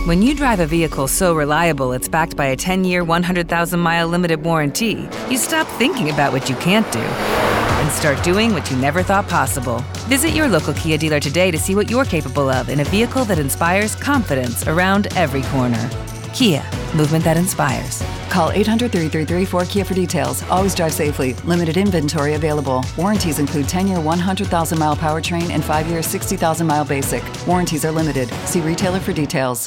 When you drive a vehicle so reliable it's backed by a 10-year, 100,000-mile limited warranty, you stop thinking about what you can't do and start doing what you never thought possible. Visit your local Kia dealer today to see what you're capable of in a vehicle that inspires confidence around every corner. Kia, movement that inspires. Call 800-333-4KIA for details. Always drive safely. Limited inventory available. Warranties include 10-year 100,000-mile powertrain and 5-year 60,000-mile basic. Warranties are limited. See retailer for details.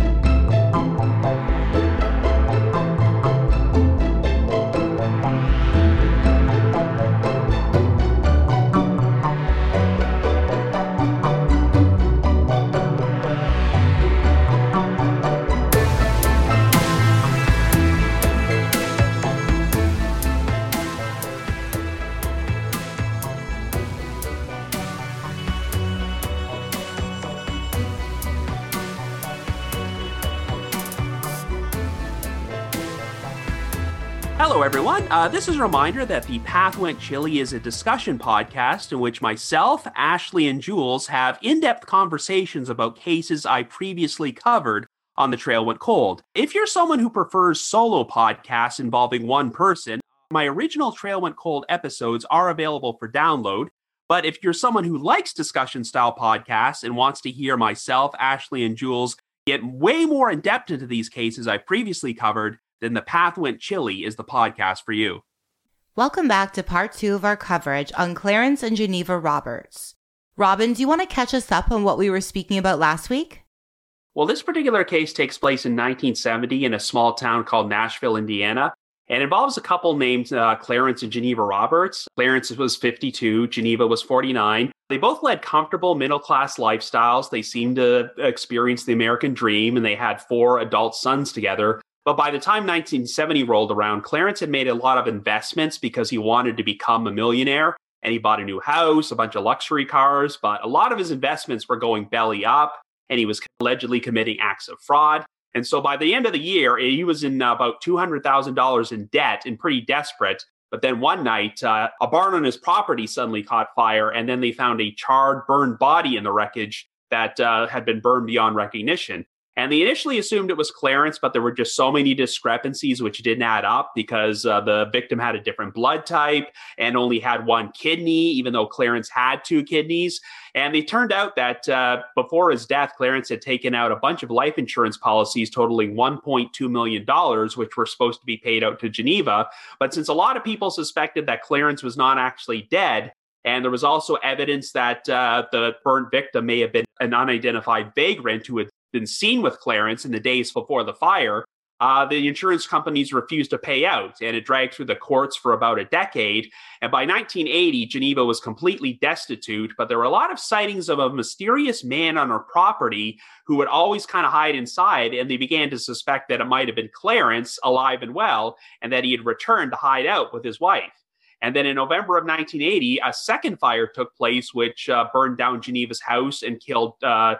Hello, everyone. This is a reminder that The Path Went Chili is a discussion podcast in which myself, Ashley, and Jules have in-depth conversations about cases I previously covered on The Trail Went Cold. If you're someone who prefers solo podcasts involving one person, my original Trail Went Cold episodes are available for download. But if you're someone who likes discussion-style podcasts and wants to hear myself, Ashley, and Jules get way more in-depth into these cases I previously covered, then The Path Went Chili is the podcast for you. Welcome back to part 2 of our coverage on Clarence and Geneva Roberts. Robin, do you want to catch us up on what we were speaking about last week? Well, this particular case takes place in 1970 in a small town called Nashville, Indiana, and involves a couple named Clarence and Geneva Roberts. Clarence was 52, Geneva was 49. They both led comfortable middle-class lifestyles. They seemed to experience the American dream, and they had 4 adult sons together. But by the time 1970 rolled around, Clarence had made a lot of investments because he wanted to become a millionaire, and he bought a new house, a bunch of luxury cars, but a lot of his investments were going belly up, and he was allegedly committing acts of fraud. And so by the end of the year, he was in about $200,000 in debt and pretty desperate. But then one night, a barn on his property suddenly caught fire, and then they found a charred, burned body in the wreckage that had been burned beyond recognition. And they initially assumed it was Clarence, but there were just so many discrepancies which didn't add up because the victim had a different blood type and only had 1 kidney, even though Clarence had 2 kidneys. And it turned out that before his death, Clarence had taken out a bunch of life insurance policies totaling $1.2 million, which were supposed to be paid out to Geneva. But since a lot of people suspected that Clarence was not actually dead, and there was also evidence that the burnt victim may have been an unidentified vagrant who had been seen with Clarence in the days before the fire, the insurance companies refused to pay out, and it dragged through the courts for about a decade. And by 1980, Geneva was completely destitute, but there were a lot of sightings of a mysterious man on her property who would always kind of hide inside, and they began to suspect that it might have been Clarence, alive and well, and that he had returned to hide out with his wife. And then in November of 1980, a second fire took place, which burned down Geneva's house and killed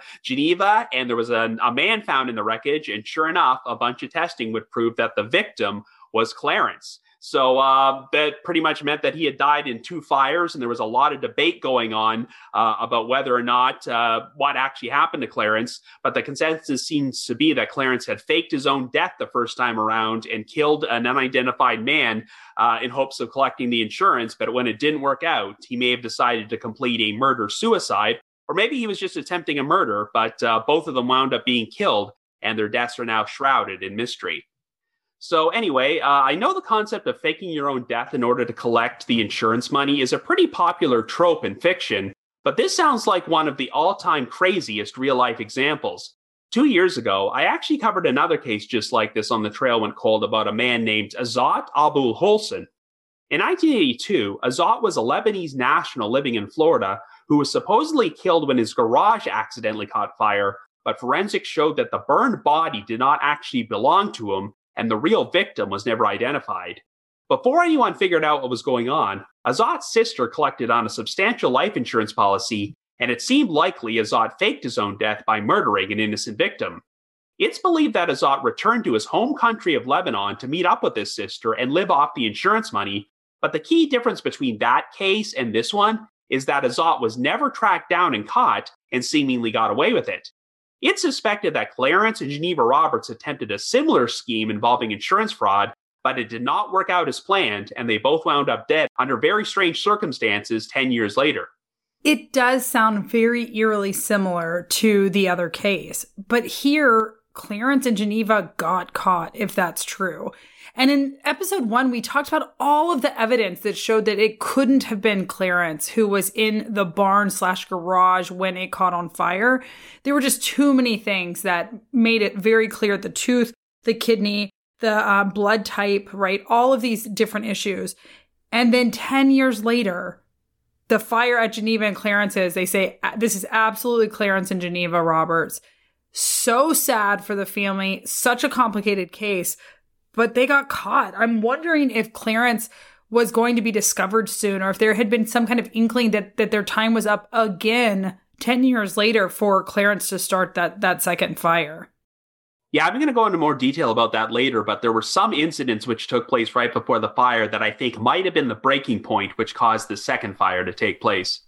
Geneva. And there was a man found in the wreckage. And sure enough, a bunch of testing would prove that the victim was Clarence. So that pretty much meant that he had died in 2 fires, and there was a lot of debate going on about whether or not what actually happened to Clarence. But the consensus seems to be that Clarence had faked his own death the first time around and killed an unidentified man in hopes of collecting the insurance. But when it didn't work out, he may have decided to complete a murder-suicide, or maybe he was just attempting a murder, but both of them wound up being killed, and their deaths are now shrouded in mystery. So anyway, I know the concept of faking your own death in order to collect the insurance money is a pretty popular trope in fiction, but this sounds like one of the all-time craziest real-life examples. 2 years ago, I actually covered another case just like this on The Trail Went Cold about a man named Azat Abul Holsen. In 1982, Azat was a Lebanese national living in Florida who was supposedly killed when his garage accidentally caught fire, but forensics showed that the burned body did not actually belong to him, and the real victim was never identified. Before anyone figured out what was going on, Azat's sister collected on a substantial life insurance policy, and it seemed likely Azat faked his own death by murdering an innocent victim. It's believed that Azat returned to his home country of Lebanon to meet up with his sister and live off the insurance money, but the key difference between that case and this one is that Azat was never tracked down and caught and seemingly got away with it. It's suspected that Clarence and Geneva Roberts attempted a similar scheme involving insurance fraud, but it did not work out as planned, and they both wound up dead under very strange circumstances 10 years later. It does sound very eerily similar to the other case, but here, Clarence and Geneva got caught, if that's true. And in episode 1, we talked about all of the evidence that showed that it couldn't have been Clarence who was in the barn/garage when it caught on fire. There were just too many things that made it very clear: the tooth, the kidney, the blood type, right? All of these different issues. And then 10 years later, the fire at Geneva and Clarence's, they say, this is absolutely Clarence and Geneva Roberts. So sad for the family, such a complicated case, but they got caught. I'm wondering if Clarence was going to be discovered soon, or if there had been some kind of inkling that their time was up again 10 years later for Clarence to start that second fire. Yeah, I'm going to go into more detail about that later, but there were some incidents which took place right before the fire that I think might have been the breaking point which caused the second fire to take place.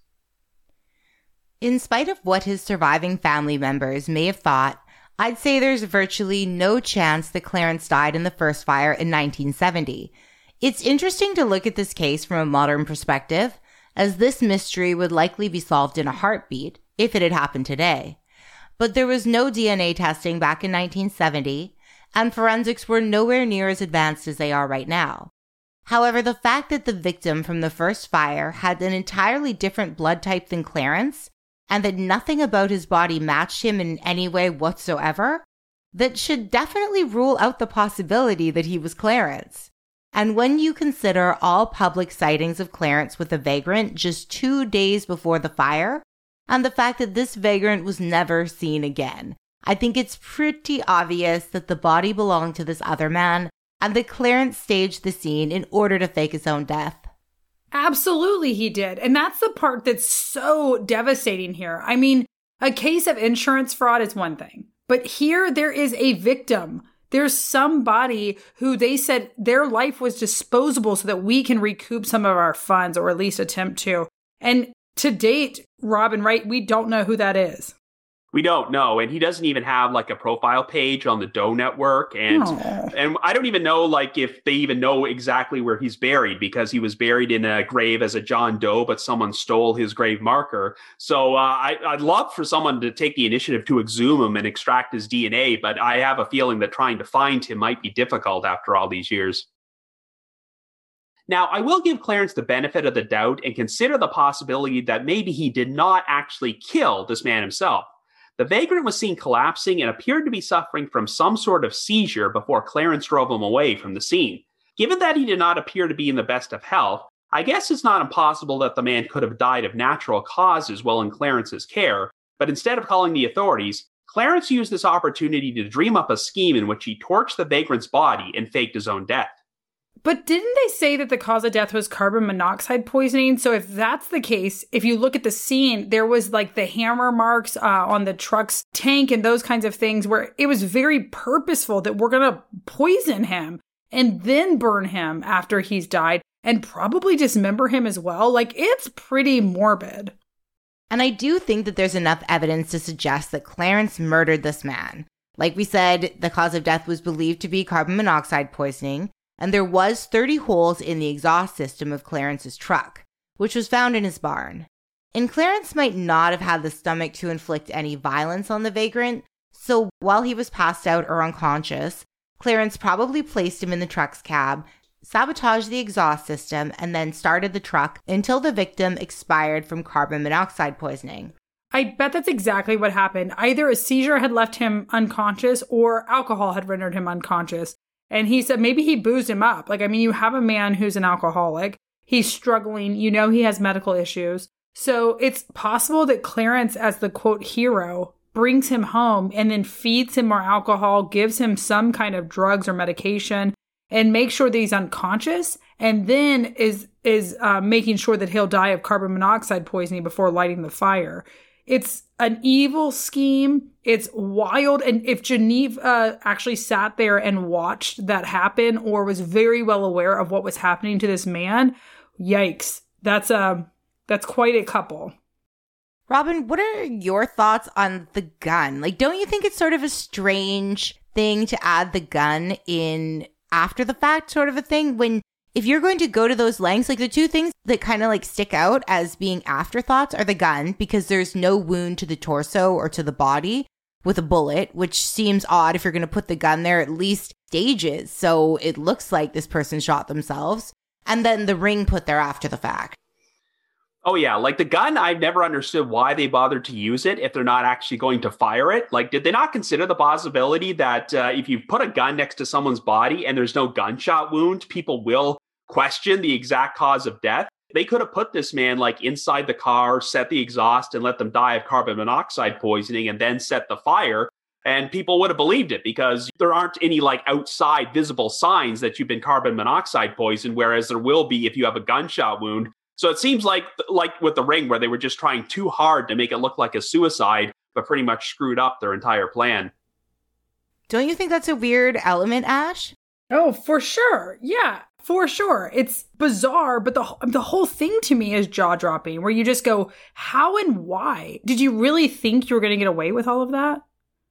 In spite of what his surviving family members may have thought, I'd say there's virtually no chance that Clarence died in the first fire in 1970. It's interesting to look at this case from a modern perspective, as this mystery would likely be solved in a heartbeat if it had happened today. But there was no DNA testing back in 1970, and forensics were nowhere near as advanced as they are right now. However, the fact that the victim from the first fire had an entirely different blood type than Clarence, and that nothing about his body matched him in any way whatsoever, that should definitely rule out the possibility that he was Clarence. And when you consider all public sightings of Clarence with a vagrant just 2 days before the fire, and the fact that this vagrant was never seen again, I think it's pretty obvious that the body belonged to this other man, and that Clarence staged the scene in order to fake his own death. Absolutely he did. And that's the part that's so devastating here. I mean, a case of insurance fraud is one thing, but here there is a victim. There's somebody who they said their life was disposable so that we can recoup some of our funds, or at least attempt to. And to date, Robin, right, we don't know who that is. We don't know, and he doesn't even have like a profile page on the Doe Network, and I don't even know like if they even know exactly where he's buried, because he was buried in a grave as a John Doe, but someone stole his grave marker. So I'd love for someone to take the initiative to exhume him and extract his DNA, but I have a feeling that trying to find him might be difficult after all these years. Now, I will give Clarence the benefit of the doubt and consider the possibility that maybe he did not actually kill this man himself. The vagrant was seen collapsing and appeared to be suffering from some sort of seizure before Clarence drove him away from the scene. Given that he did not appear to be in the best of health, I guess it's not impossible that the man could have died of natural causes while in Clarence's care, but instead of calling the authorities, Clarence used this opportunity to dream up a scheme in which he torched the vagrant's body and faked his own death. But didn't they say that the cause of death was carbon monoxide poisoning? So if that's the case, if you look at the scene, there was like the hammer marks on the truck's tank and those kinds of things where it was very purposeful that we're going to poison him and then burn him after he's died and probably dismember him as well. Like, it's pretty morbid. And I do think that there's enough evidence to suggest that Clarence murdered this man. Like we said, the cause of death was believed to be carbon monoxide poisoning, and there was 30 holes in the exhaust system of Clarence's truck, which was found in his barn. And Clarence might not have had the stomach to inflict any violence on the vagrant, so while he was passed out or unconscious, Clarence probably placed him in the truck's cab, sabotaged the exhaust system, and then started the truck until the victim expired from carbon monoxide poisoning. I bet that's exactly what happened. Either a seizure had left him unconscious or alcohol had rendered him unconscious. And he said maybe he boozed him up. Like, I mean, you have a man who's an alcoholic. He's struggling. You know, he has medical issues. So it's possible that Clarence, as the quote hero, brings him home and then feeds him more alcohol, gives him some kind of drugs or medication, and makes sure that he's unconscious, and then is making sure that he'll die of carbon monoxide poisoning before lighting the fire. It's an evil scheme. It's wild. And if Geneva actually sat there and watched that happen or was very well aware of what was happening to this man, yikes. That's quite a couple. Robin, what are your thoughts on the gun? Like, don't you think it's sort of a strange thing to add the gun in after the fact sort of a thing? When, if you're going to go to those lengths, like the two things that kind of like stick out as being afterthoughts are the gun, because there's no wound to the torso or to the body with a bullet, which seems odd if you're going to put the gun there, at least stages. So it looks like this person shot themselves. And then the ring put there after the fact. Oh, yeah. Like the gun, I've never understood why they bothered to use it if they're not actually going to fire it. Like, did they not consider the possibility that if you put a gun next to someone's body and there's no gunshot wound, people will question the exact cause of death? They could have put this man like inside the car, set the exhaust and let them die of carbon monoxide poisoning and then set the fire. And people would have believed it because there aren't any like outside visible signs that you've been carbon monoxide poisoned, whereas there will be if you have a gunshot wound. So it seems like with the ring, where they were just trying too hard to make it look like a suicide, but pretty much screwed up their entire plan. Don't you think that's a weird element, Ash? Oh, for sure. Yeah, for sure. It's bizarre, but the whole thing to me is jaw-dropping, where you just go, how and why? Did you really think you were going to get away with all of that?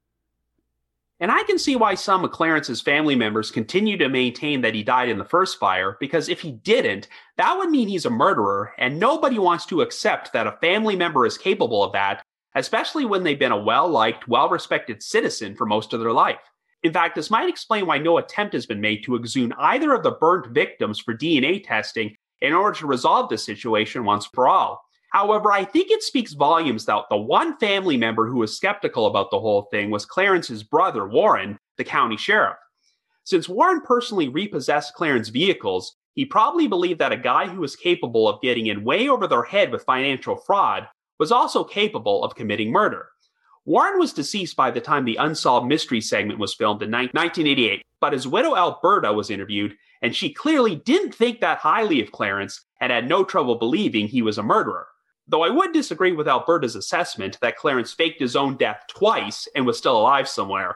And I can see why some of Clarence's family members continue to maintain that he died in the first fire, because if he didn't, that would mean he's a murderer, and nobody wants to accept that a family member is capable of that, especially when they've been a well-liked, well-respected citizen for most of their life. In fact, this might explain why no attempt has been made to exhume either of the burnt victims for DNA testing in order to resolve this situation once for all. However, I think it speaks volumes that the one family member who was skeptical about the whole thing was Clarence's brother, Warren, the county sheriff. Since Warren personally repossessed Clarence's vehicles, he probably believed that a guy who was capable of getting in way over their head with financial fraud was also capable of committing murder. Warren was deceased by the time the Unsolved Mystery segment was filmed in 1988, but his widow Alberta was interviewed, and she clearly didn't think that highly of Clarence and had no trouble believing he was a murderer. Though I would disagree with Alberta's assessment that Clarence faked his own death twice and was still alive somewhere.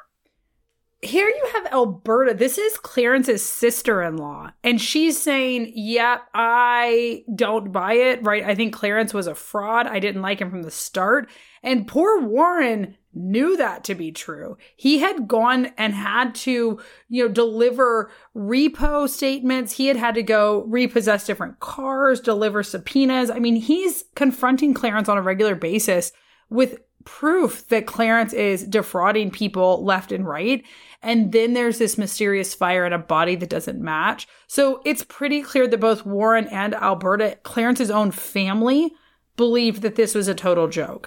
Here you have Alberta. This is Clarence's sister-in-law. And she's saying, yep, I don't buy it, right? I think Clarence was a fraud. I didn't like him from the start. And poor Warren knew that to be true. He had gone and had to, deliver repo statements. He had to go repossess different cars, deliver subpoenas. I mean, he's confronting Clarence on a regular basis with proof that Clarence is defrauding people left and right. And then there's this mysterious fire in a body that doesn't match. So it's pretty clear that both Warren and Alberta, Clarence's own family, believed that this was a total joke.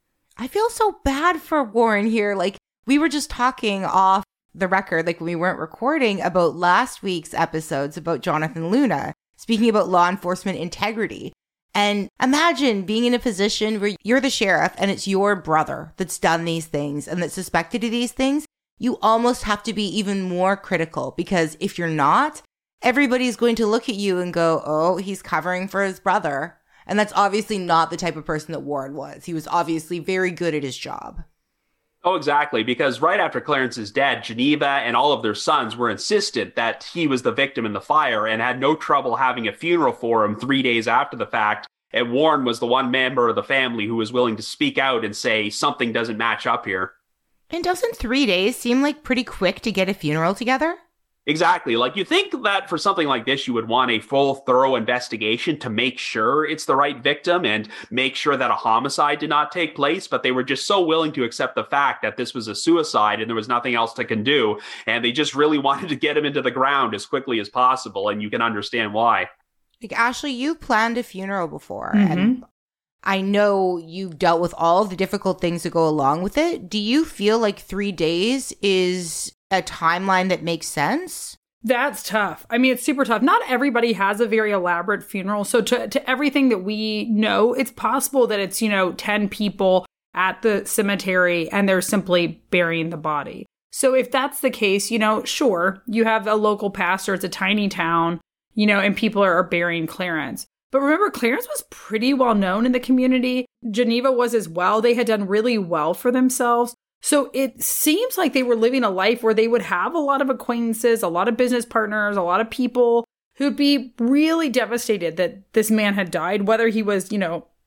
I feel so bad for Warren here. Like, we were just talking off the record, like when we weren't recording, about last week's episodes about Jonathan Luna, speaking about law enforcement integrity. And imagine being in a position where you're the sheriff and it's your brother that's done these things and that's suspected of these things. You almost have to be even more critical, because if you're not, everybody's going to look at you and go, oh, he's covering for his brother. And that's obviously not the type of person that Warren was. He was obviously very good at his job. Oh, exactly. Because right after Clarence's death, Geneva and all of their sons were insistent that he was the victim in the fire and had no trouble having a funeral for him 3 days after the fact. And Warren was the one member of the family who was willing to speak out and say something doesn't match up here. And doesn't 3 days seem like pretty quick to get a funeral together? Exactly. Like, you think that for something like this, you would want a full, thorough investigation to make sure it's the right victim and make sure that a homicide did not take place. But they were just so willing to accept the fact that this was a suicide and there was nothing else they can do. And they just really wanted to get him into the ground as quickly as possible. And you can understand why. Like, Ashley, you've planned a funeral before. And I know you've dealt with all the difficult things that go along with it. Do you feel like 3 days is a timeline that makes sense? That's tough. I mean, it's super tough. Not everybody has a very elaborate funeral. So to everything that we know, it's possible that it's, 10 people at the cemetery and they're simply burying the body. So if that's the case, sure, you have a local pastor, it's a tiny town, and people are burying Clarence. But remember, Clarence was pretty well known in the community. Geneva was as well. They had done really well for themselves. So it seems like they were living a life where they would have a lot of acquaintances, a lot of business partners, a lot of people who'd be really devastated that this man had died, whether he was,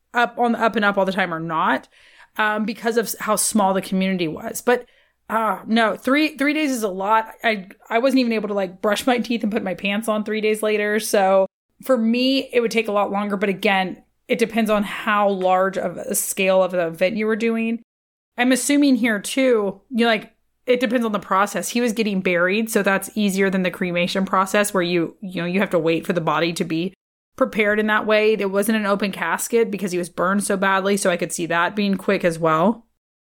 on the up and up all the time or not, because of how small the community was. But no, 3 days is a lot. I wasn't even able to like brush my teeth and put my pants on 3 days later. So for me, it would take a lot longer. But again, it depends on how large of a scale of the event you were doing. I'm assuming here too, it depends on the process. He was getting buried, so that's easier than the cremation process where you have to wait for the body to be prepared in that way. There wasn't an open casket because he was burned so badly, so I could see that being quick as well.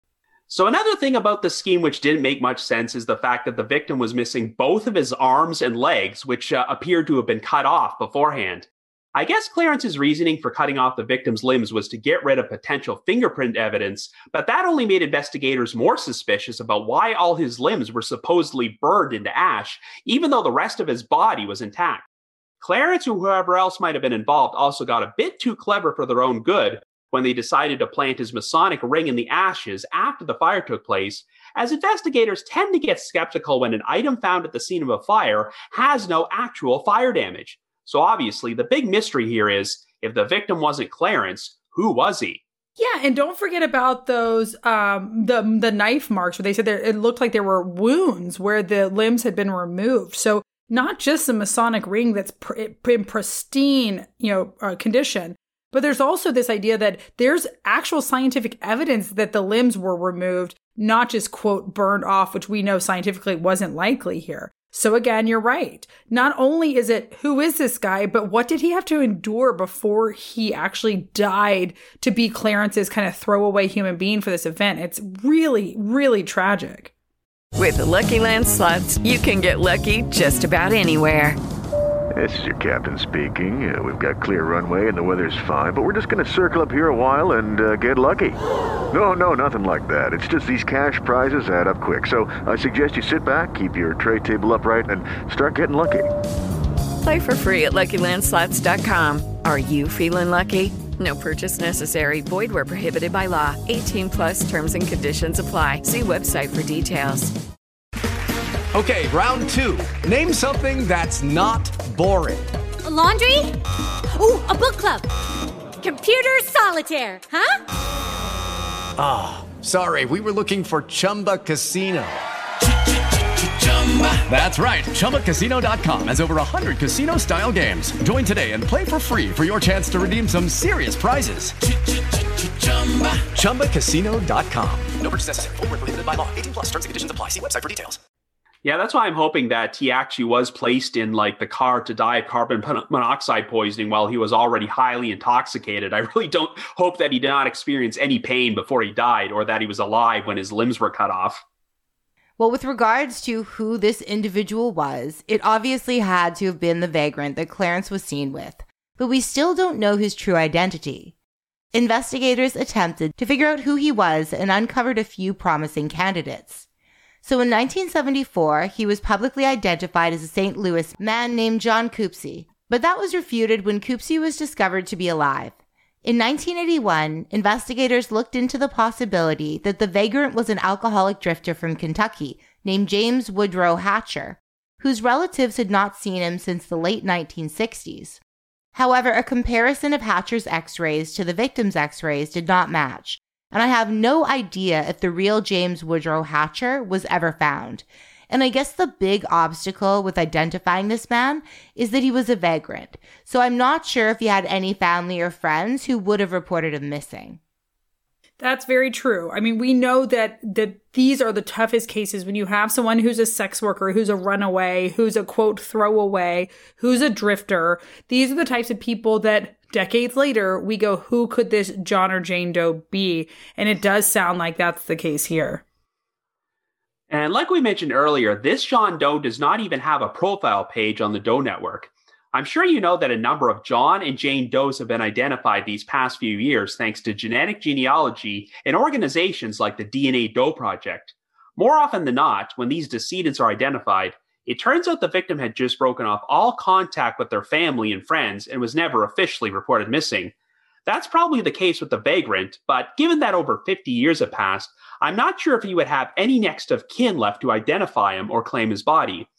So another thing about the scheme which didn't make much sense is the fact that the victim was missing both of his arms and legs, which appeared to have been cut off beforehand. I guess Clarence's reasoning for cutting off the victim's limbs was to get rid of potential fingerprint evidence, but that only made investigators more suspicious about why all his limbs were supposedly burned into ash, even though the rest of his body was intact. Clarence, or whoever else might have been involved, also got a bit too clever for their own good when they decided to plant his Masonic ring in the ashes after the fire took place, as investigators tend to get skeptical when an item found at the scene of a fire has no actual fire damage. So obviously, the big mystery here is, if the victim wasn't Clarence, who was he? Yeah, and don't forget about those, the knife marks where they said it looked like there were wounds where the limbs had been removed. So not just the Masonic ring that's in pristine, condition, but there's also this idea that there's actual scientific evidence that the limbs were removed, not just, quote, burned off, which we know scientifically wasn't likely here. So again, you're right. Not only is it, who is this guy, but what did he have to endure before he actually died to be Clarence's kind of throwaway human being for this event? It's really, really tragic. With the Lucky Land Slots, you can get lucky just about anywhere. This is your captain speaking. We've got clear runway and the weather's fine, but we're just going to circle up here a while and get lucky. No, nothing like that. It's just these cash prizes add up quick. So I suggest you sit back, keep your tray table upright, and start getting lucky. Play for free at LuckyLandSlots.com. Are you feeling lucky? No purchase necessary. Void where prohibited by law. 18+ terms and conditions apply. See website for details. Okay, round 2. Name something that's not boring. A laundry? Ooh, a book club. Computer solitaire, huh? Sorry, we were looking for Chumba Casino. That's right, ChumbaCasino.com has over 100 casino-style games. Join today and play for free for your chance to redeem some serious prizes. ChumbaCasino.com. No purchase necessary. Void where prohibited by law. 18+ terms and conditions apply. See website for details. Yeah, that's why I'm hoping that he actually was placed in the car to die of carbon monoxide poisoning while he was already highly intoxicated. I really don't hope that he did not experience any pain before he died, or that he was alive when his limbs were cut off. Well, with regards to who this individual was, it obviously had to have been the vagrant that Clarence was seen with, but we still don't know his true identity. Investigators attempted to figure out who he was and uncovered a few promising candidates. So in 1974, he was publicly identified as a St. Louis man named John Coopsey, but that was refuted when Coopsey was discovered to be alive. In 1981, investigators looked into the possibility that the vagrant was an alcoholic drifter from Kentucky named James Woodrow Hatcher, whose relatives had not seen him since the late 1960s. However, a comparison of Hatcher's x-rays to the victim's x-rays did not match, and I have no idea if the real James Woodrow Hatcher was ever found. And I guess the big obstacle with identifying this man is that he was a vagrant, so I'm not sure if he had any family or friends who would have reported him missing. That's very true. I mean, we know that these are the toughest cases when you have someone who's a sex worker, who's a runaway, who's a, quote, throwaway, who's a drifter. These are the types of people that decades later we go, who could this John or Jane Doe be? And it does sound like that's the case here. And like we mentioned earlier, this John Doe does not even have a profile page on the Doe Network. I'm sure you know that a number of John and Jane Does have been identified these past few years thanks to genetic genealogy and organizations like the DNA Doe Project. More often than not, when these decedents are identified, it turns out the victim had just broken off all contact with their family and friends and was never officially reported missing. That's probably the case with the vagrant, but given that over 50 years have passed, I'm not sure if he would have any next of kin left to identify him or claim his body.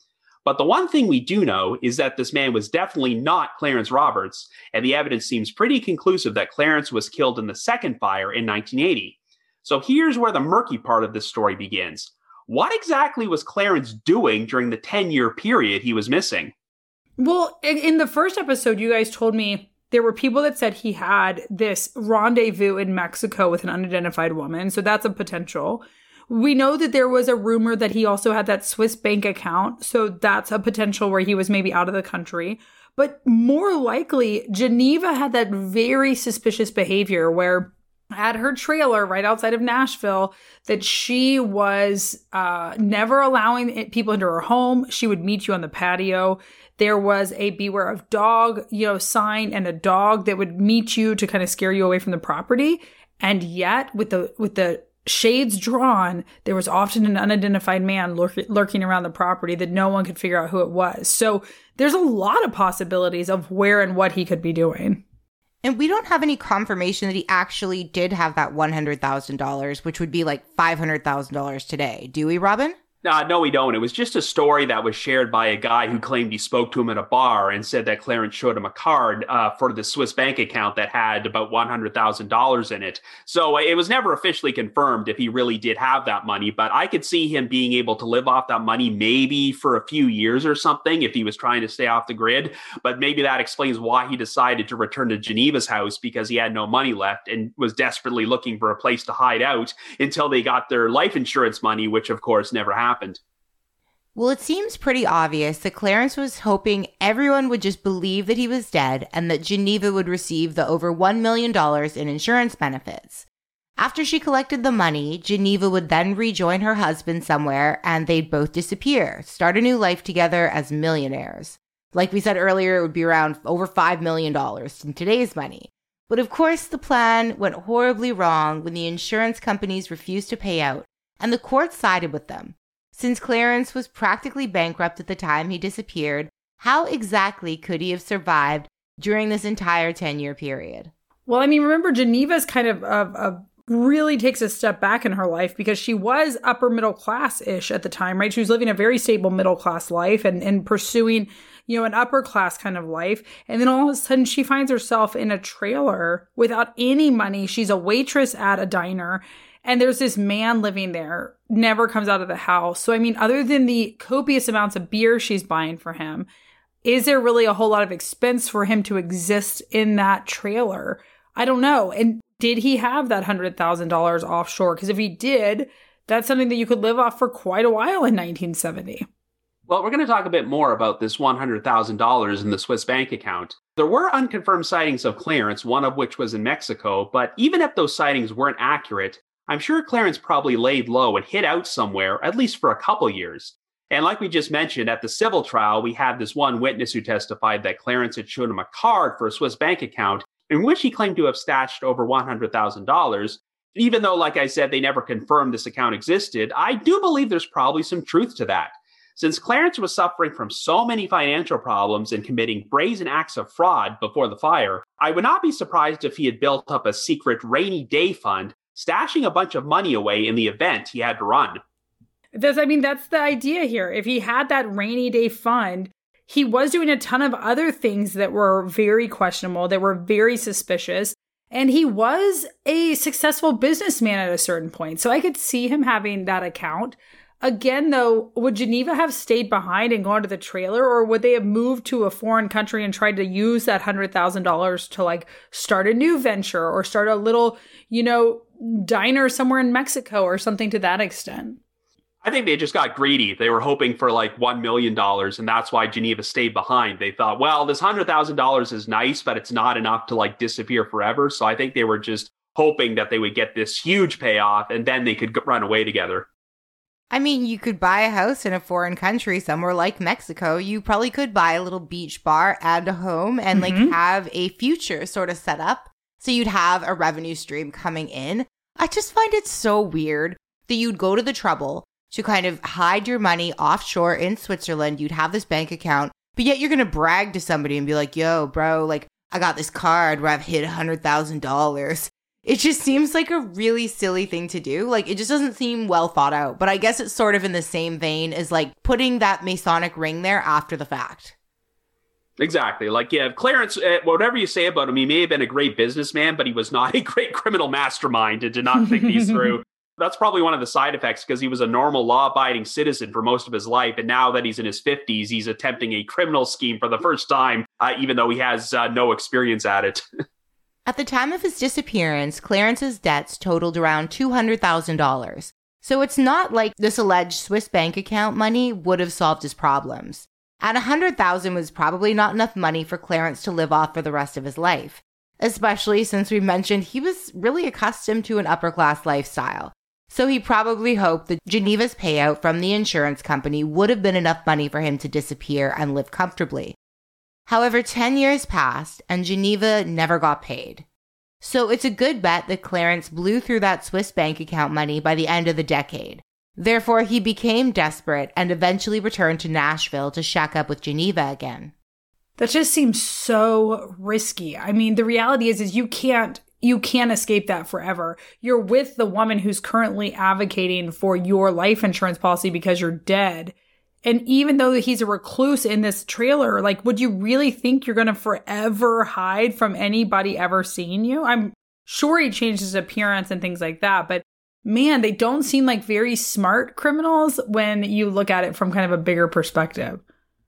But the one thing we do know is that this man was definitely not Clarence Roberts, and the evidence seems pretty conclusive that Clarence was killed in the second fire in 1980. So here's where the murky part of this story begins. What exactly was Clarence doing during the 10-year period he was missing? Well, in the first episode, you guys told me there were people that said he had this rendezvous in Mexico with an unidentified woman. So that's a potential. We know that there was a rumor that he also had that Swiss bank account. So that's a potential where he was maybe out of the country. But more likely, Geneva had that very suspicious behavior where at her trailer right outside of Nashville, that she was never allowing people into her home. She would meet you on the patio. There was a beware of dog, sign and a dog that would meet you to kind of scare you away from the property. And yet with the shades drawn, there was often an unidentified man lurking around the property that no one could figure out who it was. So there's a lot of possibilities of where and what he could be doing. And we don't have any confirmation that he actually did have that $100,000, which would be like $500,000 today. Do we, Robin? No, we don't. It was just a story that was shared by a guy who claimed he spoke to him at a bar and said that Clarence showed him a card for the Swiss bank account that had about $100,000 in it. So it was never officially confirmed if he really did have that money, but I could see him being able to live off that money maybe for a few years or something if he was trying to stay off the grid. But maybe that explains why he decided to return to Geneva's house, because he had no money left and was desperately looking for a place to hide out until they got their life insurance money, which of course never happened. Well, it seems pretty obvious that Clarence was hoping everyone would just believe that he was dead and that Geneva would receive the over $1 million in insurance benefits. After she collected the money, Geneva would then rejoin her husband somewhere and they'd both disappear, start a new life together as millionaires. Like we said earlier, it would be around over $5 million in today's money. But of course, the plan went horribly wrong when the insurance companies refused to pay out and the court sided with them. Since Clarence was practically bankrupt at the time he disappeared, how exactly could he have survived during this entire 10-year period? Well, I mean, remember, Geneva's kind of really takes a step back in her life because she was upper middle class-ish at the time, right? She was living a very stable middle class life and pursuing, an upper class kind of life. And then all of a sudden she finds herself in a trailer without any money. She's a waitress at a diner. And there's this man living there, never comes out of the house. So, I mean, other than the copious amounts of beer she's buying for him, is there really a whole lot of expense for him to exist in that trailer? I don't know. And did he have that $100,000 offshore? Because if he did, that's something that you could live off for quite a while in 1970. Well, we're going to talk a bit more about this $100,000 in the Swiss bank account. There were unconfirmed sightings of Clarence, one of which was in Mexico. But even if those sightings weren't accurate, I'm sure Clarence probably laid low and hid out somewhere, at least for a couple years. And like we just mentioned, at the civil trial, we had this one witness who testified that Clarence had shown him a card for a Swiss bank account in which he claimed to have stashed over $100,000. Even though, like I said, they never confirmed this account existed, I do believe there's probably some truth to that. Since Clarence was suffering from so many financial problems and committing brazen acts of fraud before the fire, I would not be surprised if he had built up a secret rainy day fund, stashing a bunch of money away in the event he had to run. That's the idea here. If he had that rainy day fund, he was doing a ton of other things that were very questionable, that were very suspicious. And he was a successful businessman at a certain point. So I could see him having that account. Again, though, would Geneva have stayed behind and gone to the trailer, or would they have moved to a foreign country and tried to use that $100,000 to start a new venture or start a little, diner somewhere in Mexico or something to that extent? I think they just got greedy. They were hoping for $1 million, and that's why Geneva stayed behind. They thought, well, this $100,000 is nice, but it's not enough to disappear forever. So I think they were just hoping that they would get this huge payoff and then they could run away together. I mean, you could buy a house in a foreign country somewhere like Mexico. You probably could buy a little beach bar, add a home, and have a future sort of set up. So you'd have a revenue stream coming in. I just find it so weird that you'd go to the trouble to kind of hide your money offshore in Switzerland. You'd have this bank account, but yet you're going to brag to somebody and be like, yo, bro, I got this card where I've hid $100,000. It just seems like a really silly thing to do. Like, it just doesn't seem well thought out. But I guess it's sort of in the same vein as, like, putting that Masonic ring there after the fact. Exactly. Like, yeah, Clarence, whatever you say about him, he may have been a great businessman, but he was not a great criminal mastermind and did not think these through. That's probably one of the side effects, because he was a normal law-abiding citizen for most of his life. And now that he's in his 50s, he's attempting a criminal scheme for the first time, even though he has no experience at it. At the time of his disappearance, Clarence's debts totaled around $200,000. So it's not like this alleged Swiss bank account money would have solved his problems. And $100,000 was probably not enough money for Clarence to live off for the rest of his life, especially since we mentioned he was really accustomed to an upper-class lifestyle. So he probably hoped that Geneva's payout from the insurance company would have been enough money for him to disappear and live comfortably. However, 10 years passed and Geneva never got paid. So it's a good bet that Clarence blew through that Swiss bank account money by the end of the decade. Therefore, he became desperate and eventually returned to Nashville to shack up with Geneva again. That just seems so risky. I mean, the reality is you can't escape that forever. You're with the woman who's currently advocating for your life insurance policy because you're dead. And even though he's a recluse in this trailer, like, would you really think you're going to forever hide from anybody ever seeing you? I'm sure he changed his appearance and things like that, but man, they don't seem like very smart criminals when you look at it from kind of a bigger perspective.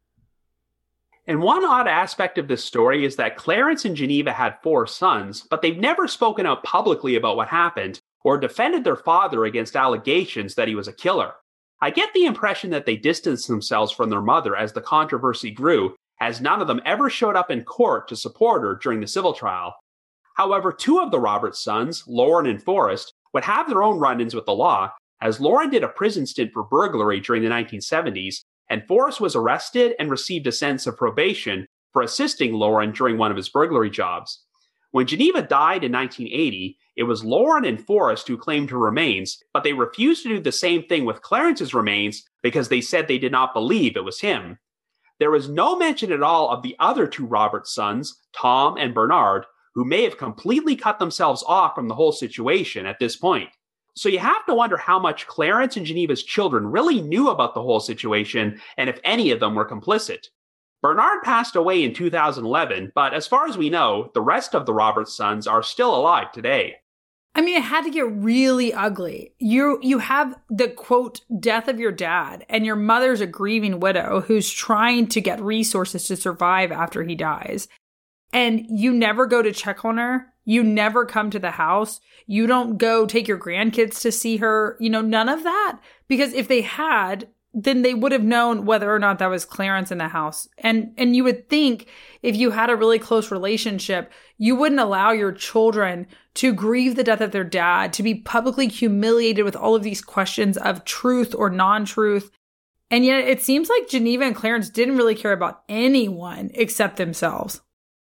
And one odd aspect of this story is that Clarence and Geneva had 4 sons, but they've never spoken out publicly about what happened or defended their father against allegations that he was a killer. I get the impression that they distanced themselves from their mother as the controversy grew, as none of them ever showed up in court to support her during the civil trial. However, 2 of the Roberts sons, Lauren and Forrest, would have their own run-ins with the law, as Lauren did a prison stint for burglary during the 1970s, and Forrest was arrested and received a sentence of probation for assisting Lauren during one of his burglary jobs. When Geneva died in 1980, it was Lauren and Forrest who claimed her remains, but they refused to do the same thing with Clarence's remains because they said they did not believe it was him. There was no mention at all of the other 2 Roberts sons, Tom and Bernard, who may have completely cut themselves off from the whole situation at this point. So you have to wonder how much Clarence and Geneva's children really knew about the whole situation and if any of them were complicit. Bernard passed away in 2011, but as far as we know, the rest of the Roberts sons are still alive today. I mean, it had to get really ugly. You have the, quote, death of your dad, and your mother's a grieving widow who's trying to get resources to survive after he dies. And you never go to check on her. You never come to the house. You don't go take your grandkids to see her. You know, none of that. Because if they had, then they would have known whether or not that was Clarence in the house. And you would think if you had a really close relationship, you wouldn't allow your children to grieve the death of their dad, to be publicly humiliated with all of these questions of truth or non-truth. And yet it seems like Geneva and Clarence didn't really care about anyone except themselves.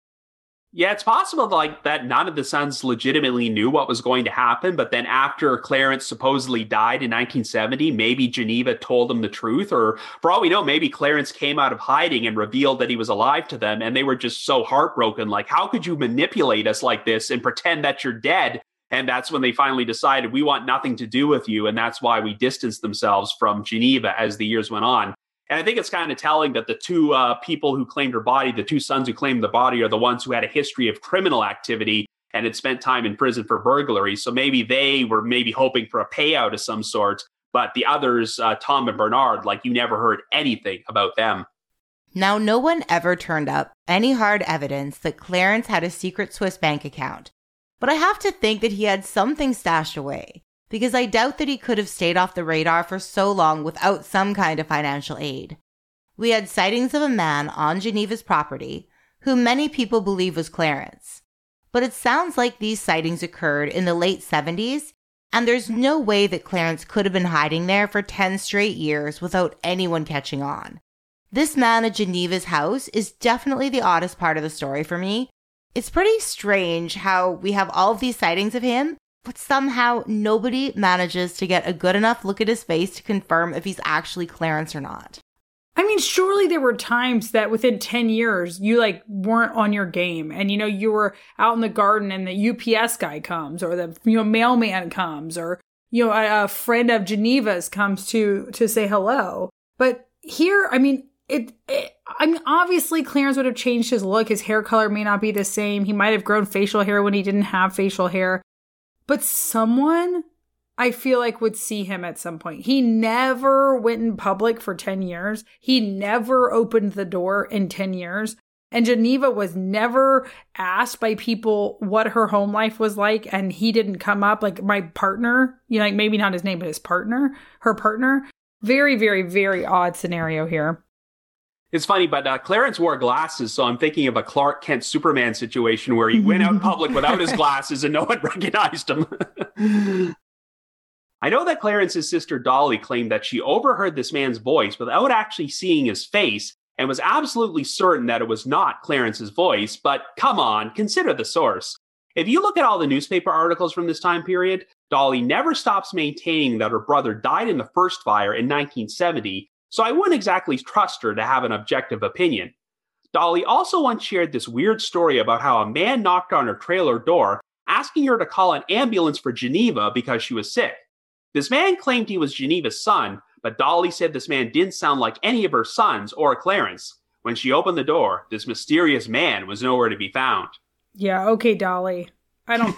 Yeah, it's possible that none of the sons legitimately knew what was going to happen, but then after Clarence supposedly died in 1970, maybe Geneva told them the truth, or for all we know, maybe Clarence came out of hiding and revealed that he was alive to them, and they were just so heartbroken, like, how could you manipulate us like this and pretend that you're dead? And that's when they finally decided, we want nothing to do with you, and that's why we distanced themselves from Geneva as the years went on. And I think it's kind of telling that the 2 people who claimed her body, the 2 sons who claimed the body, are the ones who had a history of criminal activity and had spent time in prison for burglary. So maybe they were hoping for a payout of some sort. But the others, Tom and Bernard, like, you never heard anything about them. Now, no one ever turned up any hard evidence that Clarence had a secret Swiss bank account. But I have to think that he had something stashed away, because I doubt that he could have stayed off the radar for so long without some kind of financial aid. We had sightings of a man on Geneva's property, who many people believe was Clarence. But it sounds like these sightings occurred in the late 70s, and there's no way that Clarence could have been hiding there for 10 straight years without anyone catching on. This man at Geneva's house is definitely the oddest part of the story for me. It's pretty strange how we have all of these sightings of him, but somehow nobody manages to get a good enough look at his face to confirm if he's actually Clarence or not. I mean, surely there were times that within 10 years, you weren't on your game and, you were out in the garden and the UPS guy comes or the, mailman comes or, a friend of Geneva's comes to say hello. But here, I mean, obviously Clarence would have changed his look. His hair color may not be the same. He might have grown facial hair when he didn't have facial hair. But someone, I feel like, would see him at some point. He never went in public for 10 years. He never opened the door in 10 years. And Geneva was never asked by people what her home life was like. And he didn't come up, like my partner, maybe not his name, but his partner, her partner. Very, very, very odd scenario here. It's funny, but Clarence wore glasses, so I'm thinking of a Clark Kent Superman situation where he went out in public without his glasses and no one recognized him. I know that Clarence's sister Dolly claimed that she overheard this man's voice without actually seeing his face and was absolutely certain that it was not Clarence's voice, but come on, consider the source. If you look at all the newspaper articles from this time period, Dolly never stops maintaining that her brother died in the first fire in 1970, so I wouldn't exactly trust her to have an objective opinion. Dolly also once shared this weird story about how a man knocked on her trailer door, asking her to call an ambulance for Geneva because she was sick. This man claimed he was Geneva's son, but Dolly said this man didn't sound like any of her sons or Clarence. When she opened the door, this mysterious man was nowhere to be found. Yeah, okay, Dolly. I don't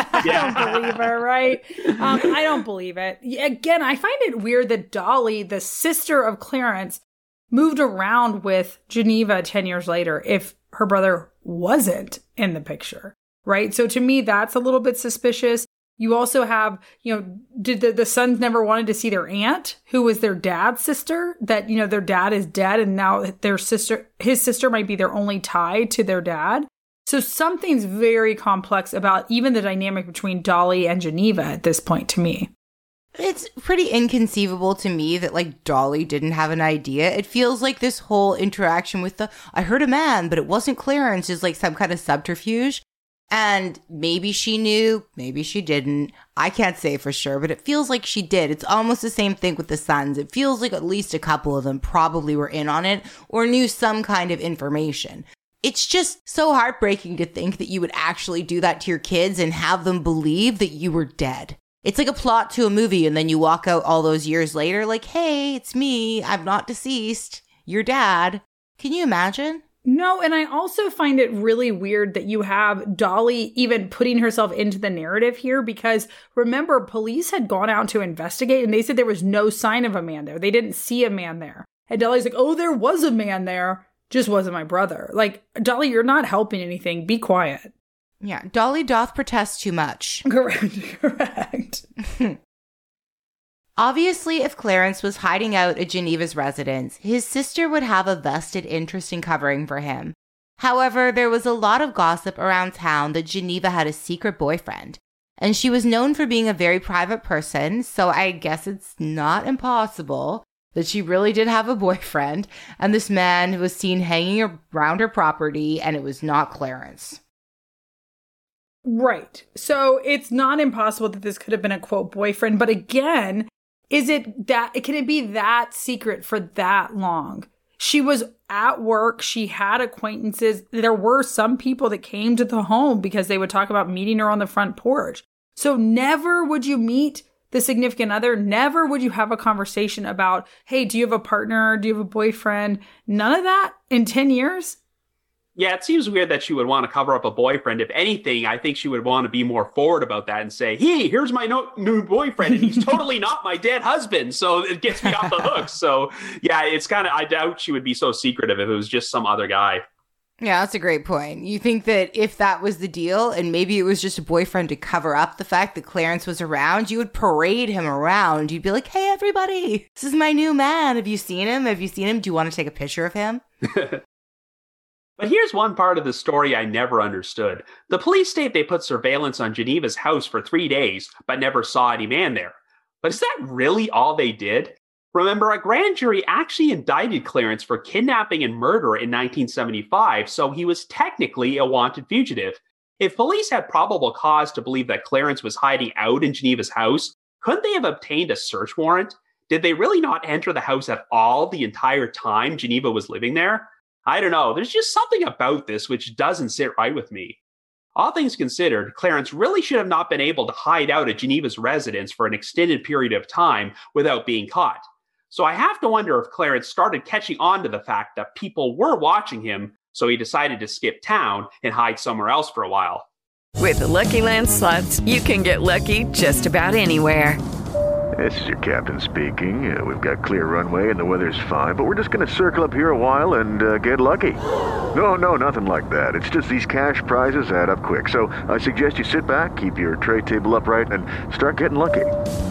believe her, right? I don't believe it. Again, I find it weird that Dolly, the sister of Clarence, moved around with Geneva 10 years later if her brother wasn't in the picture, right? So to me, that's a little bit suspicious. You also have, did the sons never wanted to see their aunt, who was their dad's sister, that, their dad is dead and now his sister might be their only tie to their dad. So something's very complex about even the dynamic between Dolly and Geneva at this point to me. It's pretty inconceivable to me that Dolly didn't have an idea. It feels like this whole interaction with I heard a man, but it wasn't Clarence is some kind of subterfuge. And maybe she knew, maybe she didn't. I can't say for sure, but it feels like she did. It's almost the same thing with the sons. It feels like at least a couple of them probably were in on it or knew some kind of information. It's just so heartbreaking to think that you would actually do that to your kids and have them believe that you were dead. It's like a plot to a movie and then you walk out all those years later hey, it's me. I'm not deceased. Your dad. Can you imagine? No, and I also find it really weird that you have Dolly even putting herself into the narrative here because remember, police had gone out to investigate and they said there was no sign of a man there. They didn't see a man there. And Dolly's like, oh, there was a man there. Just wasn't my brother. Dolly, you're not helping anything. Be quiet. Yeah, Dolly doth protest too much. Correct. Obviously, if Clarence was hiding out at Geneva's residence, his sister would have a vested interest in covering for him. However, there was a lot of gossip around town that Geneva had a secret boyfriend, and she was known for being a very private person, so I guess it's not impossible that she really did have a boyfriend, and this man was seen hanging around her property, and it was not Clarence. Right. So it's not impossible that this could have been a, quote, boyfriend, but again, can it be that secret for that long? She was at work. She had acquaintances. There were some people that came to the home because they would talk about meeting her on the front porch. So never would you meet the significant other. Never would you have a conversation about, hey, do you have a partner? Do you have a boyfriend? None of that in 10 years? Yeah, it seems weird that she would want to cover up a boyfriend. If anything, I think she would want to be more forward about that and say, hey, here's my new boyfriend, and he's totally not my dead husband, so it gets me off the hook. So, yeah, it's kind of, I doubt she would be so secretive if it was just some other guy. Yeah, that's a great point. You think that if that was the deal, and maybe it was just a boyfriend to cover up the fact that Clarence was around, you would parade him around. You'd be like, hey, everybody, this is my new man. Have you seen him? Have you seen him? Do you want to take a picture of him? But here's one part of the story I never understood. The police state they put surveillance on Geneva's house for 3 days, but never saw any man there. But is that really all they did? Remember, a grand jury actually indicted Clarence for kidnapping and murder in 1975, so he was technically a wanted fugitive. If police had probable cause to believe that Clarence was hiding out in Geneva's house, couldn't they have obtained a search warrant? Did they really not enter the house at all the entire time Geneva was living there? I don't know. There's just something about this which doesn't sit right with me. All things considered, Clarence really should have not been able to hide out at Geneva's residence for an extended period of time without being caught. So I have to wonder if Clarence started catching on to the fact that people were watching him, so he decided to skip town and hide somewhere else for a while. With the Lucky Land Slots, you can get lucky just about anywhere. This is your captain speaking. We've got clear runway and the weather's fine, but we're just going to circle up here a while and get lucky. No, nothing like that. It's just these cash prizes add up quick. So I suggest you sit back, keep your tray table upright, and start getting lucky.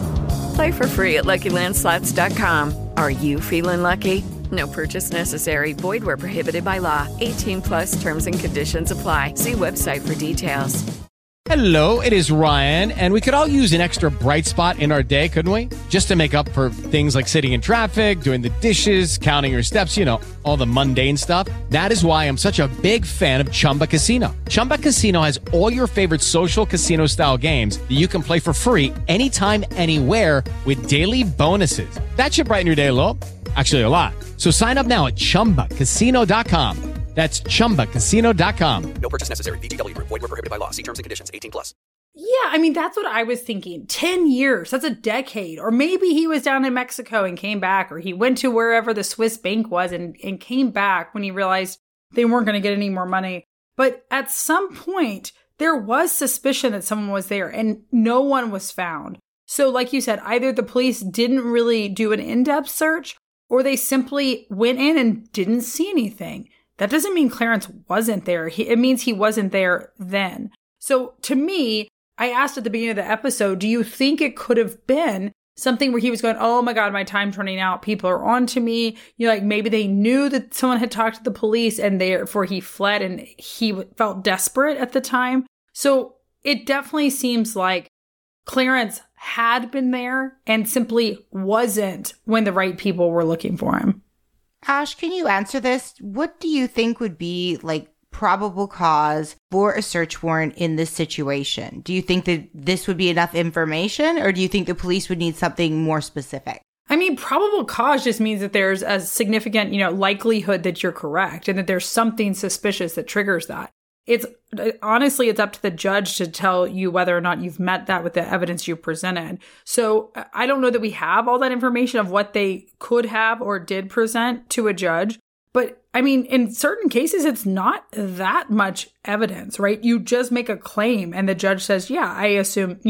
Play for free at LuckyLandSlots.com. Are you feeling lucky? No purchase necessary. Void where prohibited by law. 18+ terms and conditions apply. See website for details. Hello, it is Ryan, and we could all use an extra bright spot in our day, couldn't we? Just to make up for things like sitting in traffic, doing the dishes, counting your steps, you know, all the mundane stuff. That is why I'm such a big fan of Chumba Casino. Chumba Casino has all your favorite social casino-style games that you can play for free anytime, anywhere with daily bonuses. That should brighten your day a little. Actually, a lot. So sign up now at ChumbaCasino.com. That's ChumbaCasino.com. No purchase necessary. VGW Group. Void where prohibited by law. See terms and conditions. 18+. Yeah, I mean, that's what I was thinking. 10 years, that's a decade. Or maybe he was down in Mexico and came back, or he went to wherever the Swiss bank was and came back when he realized they weren't going to get any more money. But at some point, there was suspicion that someone was there and no one was found. So like you said, either the police didn't really do an in-depth search or they simply went in and didn't see anything. That doesn't mean Clarence wasn't there. It means he wasn't there then. So to me, I asked at the beginning of the episode, do you think it could have been something where he was going, oh my God, my time's running out. People are on to me. You know, like maybe they knew that someone had talked to the police and therefore he fled and he felt desperate at the time. So it definitely seems like Clarence had been there and simply wasn't when the right people were looking for him. Ash, can you answer this? What do you think would be like probable cause for a search warrant in this situation? Do you think that this would be enough information, or do you think the police would need something more specific? I mean, probable cause just means that there's a significant, likelihood that you're correct and that there's something suspicious that triggers that. It's honestly, it's up to the judge to tell you whether or not you've met that with the evidence you presented. So I don't know that we have all that information of what they could have or did present to a judge. But I mean, in certain cases, it's not that much evidence, right? You just make a claim and the judge says, yeah, I assume,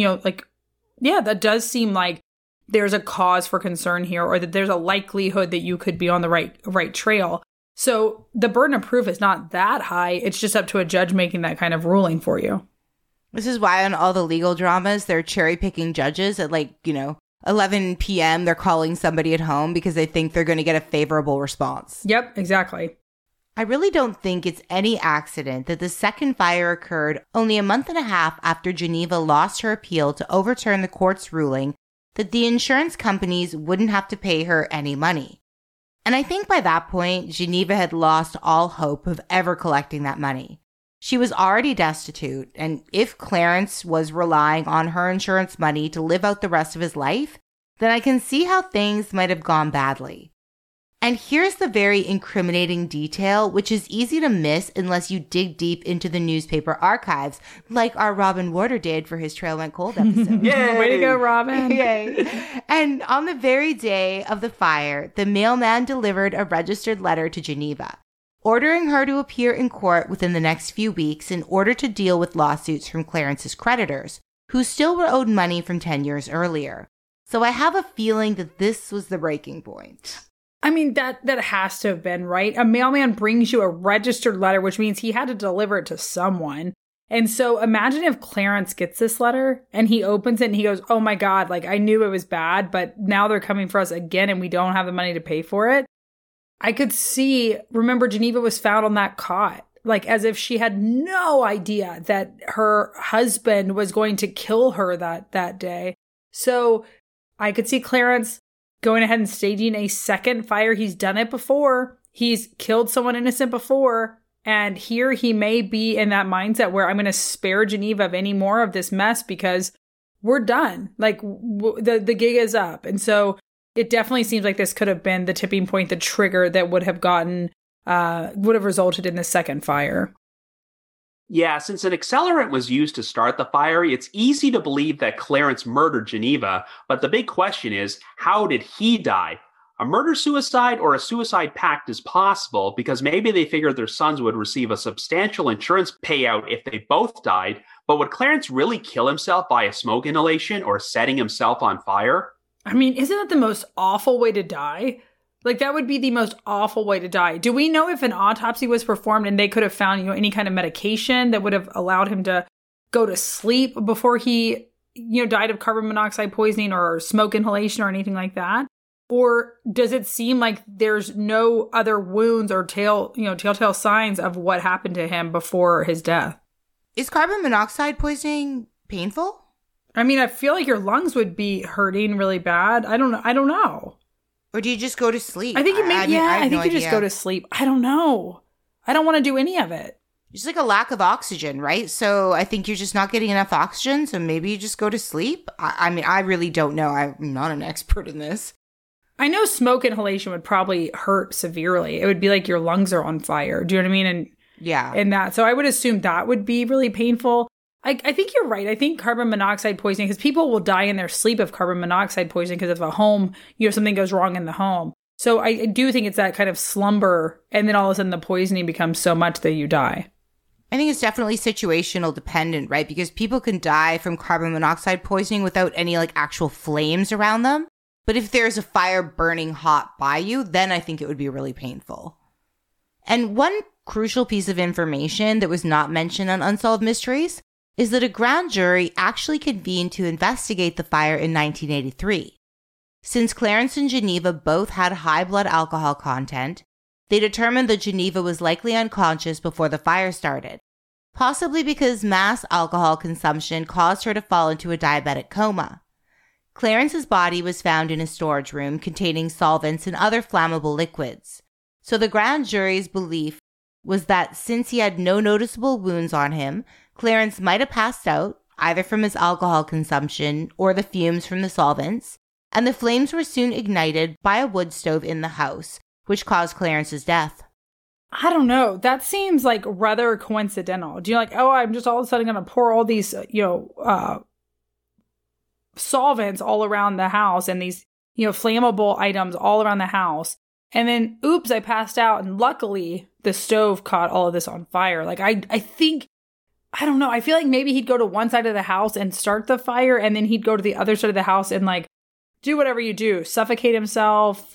that does seem like there's a cause for concern here, or that there's a likelihood that you could be on the right trail. So the burden of proof is not that high. It's just up to a judge making that kind of ruling for you. This is why on all the legal dramas, they're cherry picking judges at 11 p.m. They're calling somebody at home because they think they're going to get a favorable response. Yep, exactly. I really don't think it's any accident that the second fire occurred only a month and a half after Geneva lost her appeal to overturn the court's ruling that the insurance companies wouldn't have to pay her any money. And I think by that point, Geneva had lost all hope of ever collecting that money. She was already destitute, and if Clarence was relying on her insurance money to live out the rest of his life, then I can see how things might have gone badly. And here's the very incriminating detail, which is easy to miss unless you dig deep into the newspaper archives, like our Robin Warder did for his Trail Went Cold episode. Yay! Way to go, Robin. Yay. And on the very day of the fire, the mailman delivered a registered letter to Geneva, ordering her to appear in court within the next few weeks in order to deal with lawsuits from Clarence's creditors, who still were owed money from 10 years earlier. So I have a feeling that this was the breaking point. I mean, that has to have been, right? A mailman brings you a registered letter, which means he had to deliver it to someone. And so imagine if Clarence gets this letter and he opens it and he goes, oh my God, I knew it was bad, but now they're coming for us again and we don't have the money to pay for it. I could remember Geneva was found on that cot, as if she had no idea that her husband was going to kill her that day. So I could see Clarence going ahead and staging a second fire. He's done it before. He's killed someone innocent before. And here he may be in that mindset where I'm going to spare Geneva of any more of this mess because we're done. The gig is up. And so it definitely seems like this could have been the tipping point, the trigger that would have resulted in the second fire. Yeah, since an accelerant was used to start the fire, it's easy to believe that Clarence murdered Geneva, but the big question is, how did he die? A murder-suicide or a suicide pact is possible because maybe they figured their sons would receive a substantial insurance payout if they both died, but would Clarence really kill himself by a smoke inhalation or setting himself on fire? I mean, isn't that the most awful way to die? Like, that would be the most awful way to die. Do we know if an autopsy was performed and they could have found, any kind of medication that would have allowed him to go to sleep before he, died of carbon monoxide poisoning or smoke inhalation or anything like that? Or does it seem like there's no other wounds or telltale signs of what happened to him before his death? Is carbon monoxide poisoning painful? I mean, I feel like your lungs would be hurting really bad. I don't know. Or do you just go to sleep? I think you just go to sleep. I don't know. I don't want to do any of it. It's like a lack of oxygen, right? So I think you're just not getting enough oxygen, so maybe you just go to sleep? I mean, I really don't know. I'm not an expert in this. I know smoke inhalation would probably hurt severely. It would be like your lungs are on fire. Do you know what I mean? So I would assume that would be really painful. I think you're right. I think carbon monoxide poisoning, because people will die in their sleep of carbon monoxide poisoning because of a home, something goes wrong in the home. So I do think it's that kind of slumber, and then all of a sudden the poisoning becomes so much that you die. I think it's definitely situational dependent, right? Because people can die from carbon monoxide poisoning without any actual flames around them. But if there's a fire burning hot by you, then I think it would be really painful. And one crucial piece of information that was not mentioned on Unsolved Mysteries is that a grand jury actually convened to investigate the fire in 1983. Since Clarence and Geneva both had high blood alcohol content, they determined that Geneva was likely unconscious before the fire started, possibly because mass alcohol consumption caused her to fall into a diabetic coma. Clarence's body was found in a storage room containing solvents and other flammable liquids, so the grand jury's belief was that since he had no noticeable wounds on him, Clarence might have passed out, either from his alcohol consumption or the fumes from the solvents, and the flames were soon ignited by a wood stove in the house, which caused Clarence's death. I don't know. That seems rather coincidental. Do you I'm just all of a sudden going to pour all these, solvents all around the house and these, flammable items all around the house. And then, oops, I passed out. And luckily, the stove caught all of this on fire. I don't know. I feel like maybe he'd go to one side of the house and start the fire, and then he'd go to the other side of the house and do whatever you do, suffocate himself,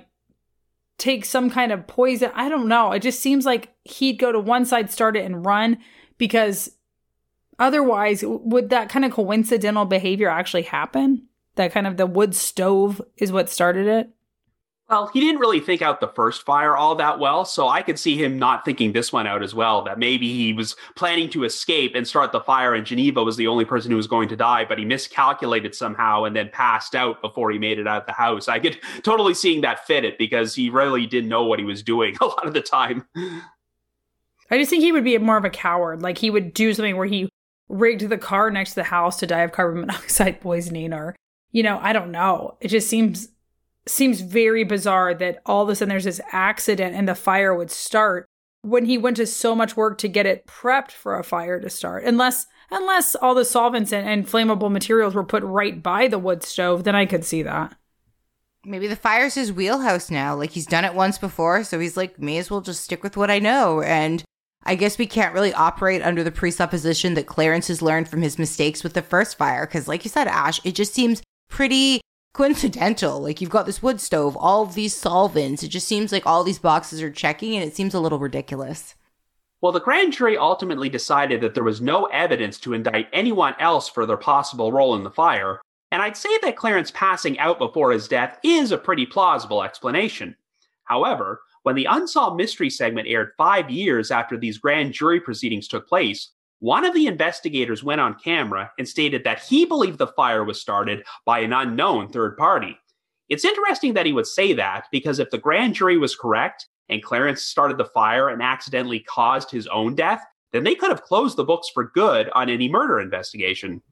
take some kind of poison. I don't know. It just seems like he'd go to one side, start it, and run, because otherwise, would that kind of coincidental behavior actually happen? That kind of the wood stove is what started it? Well, he didn't really think out the first fire all that well, so I could see him not thinking this one out as well, that maybe he was planning to escape and start the fire and Geneva was the only person who was going to die, but he miscalculated somehow and then passed out before he made it out of the house. I could totally seeing that fit it, because he really didn't know what he was doing a lot of the time. I just think he would be more of a coward. He would do something where he rigged the car next to the house to die of carbon monoxide poisoning, or, I don't know. It just seems very bizarre that all of a sudden there's this accident and the fire would start when he went to so much work to get it prepped for a fire to start. Unless all the solvents and flammable materials were put right by the wood stove, then I could see that. Maybe the fire's his wheelhouse now. He's done it once before, so he's may as well just stick with what I know. And I guess we can't really operate under the presupposition that Clarence has learned from his mistakes with the first fire. Because like you said, Ash, it just seems pretty coincidental. You've got this wood stove, all of these solvents. It just seems like all these boxes are checking, and it seems a little ridiculous. Well, the grand jury ultimately decided that there was no evidence to indict anyone else for their possible role in the fire, and I'd say that Clarence passing out before his death is a pretty plausible explanation. However, when the Unsolved Mystery segment aired 5 years after these grand jury proceedings took place, one of the investigators went on camera and stated that he believed the fire was started by an unknown third party. It's interesting that he would say that, because if the grand jury was correct and Clarence started the fire and accidentally caused his own death, then they could have closed the books for good on any murder investigation.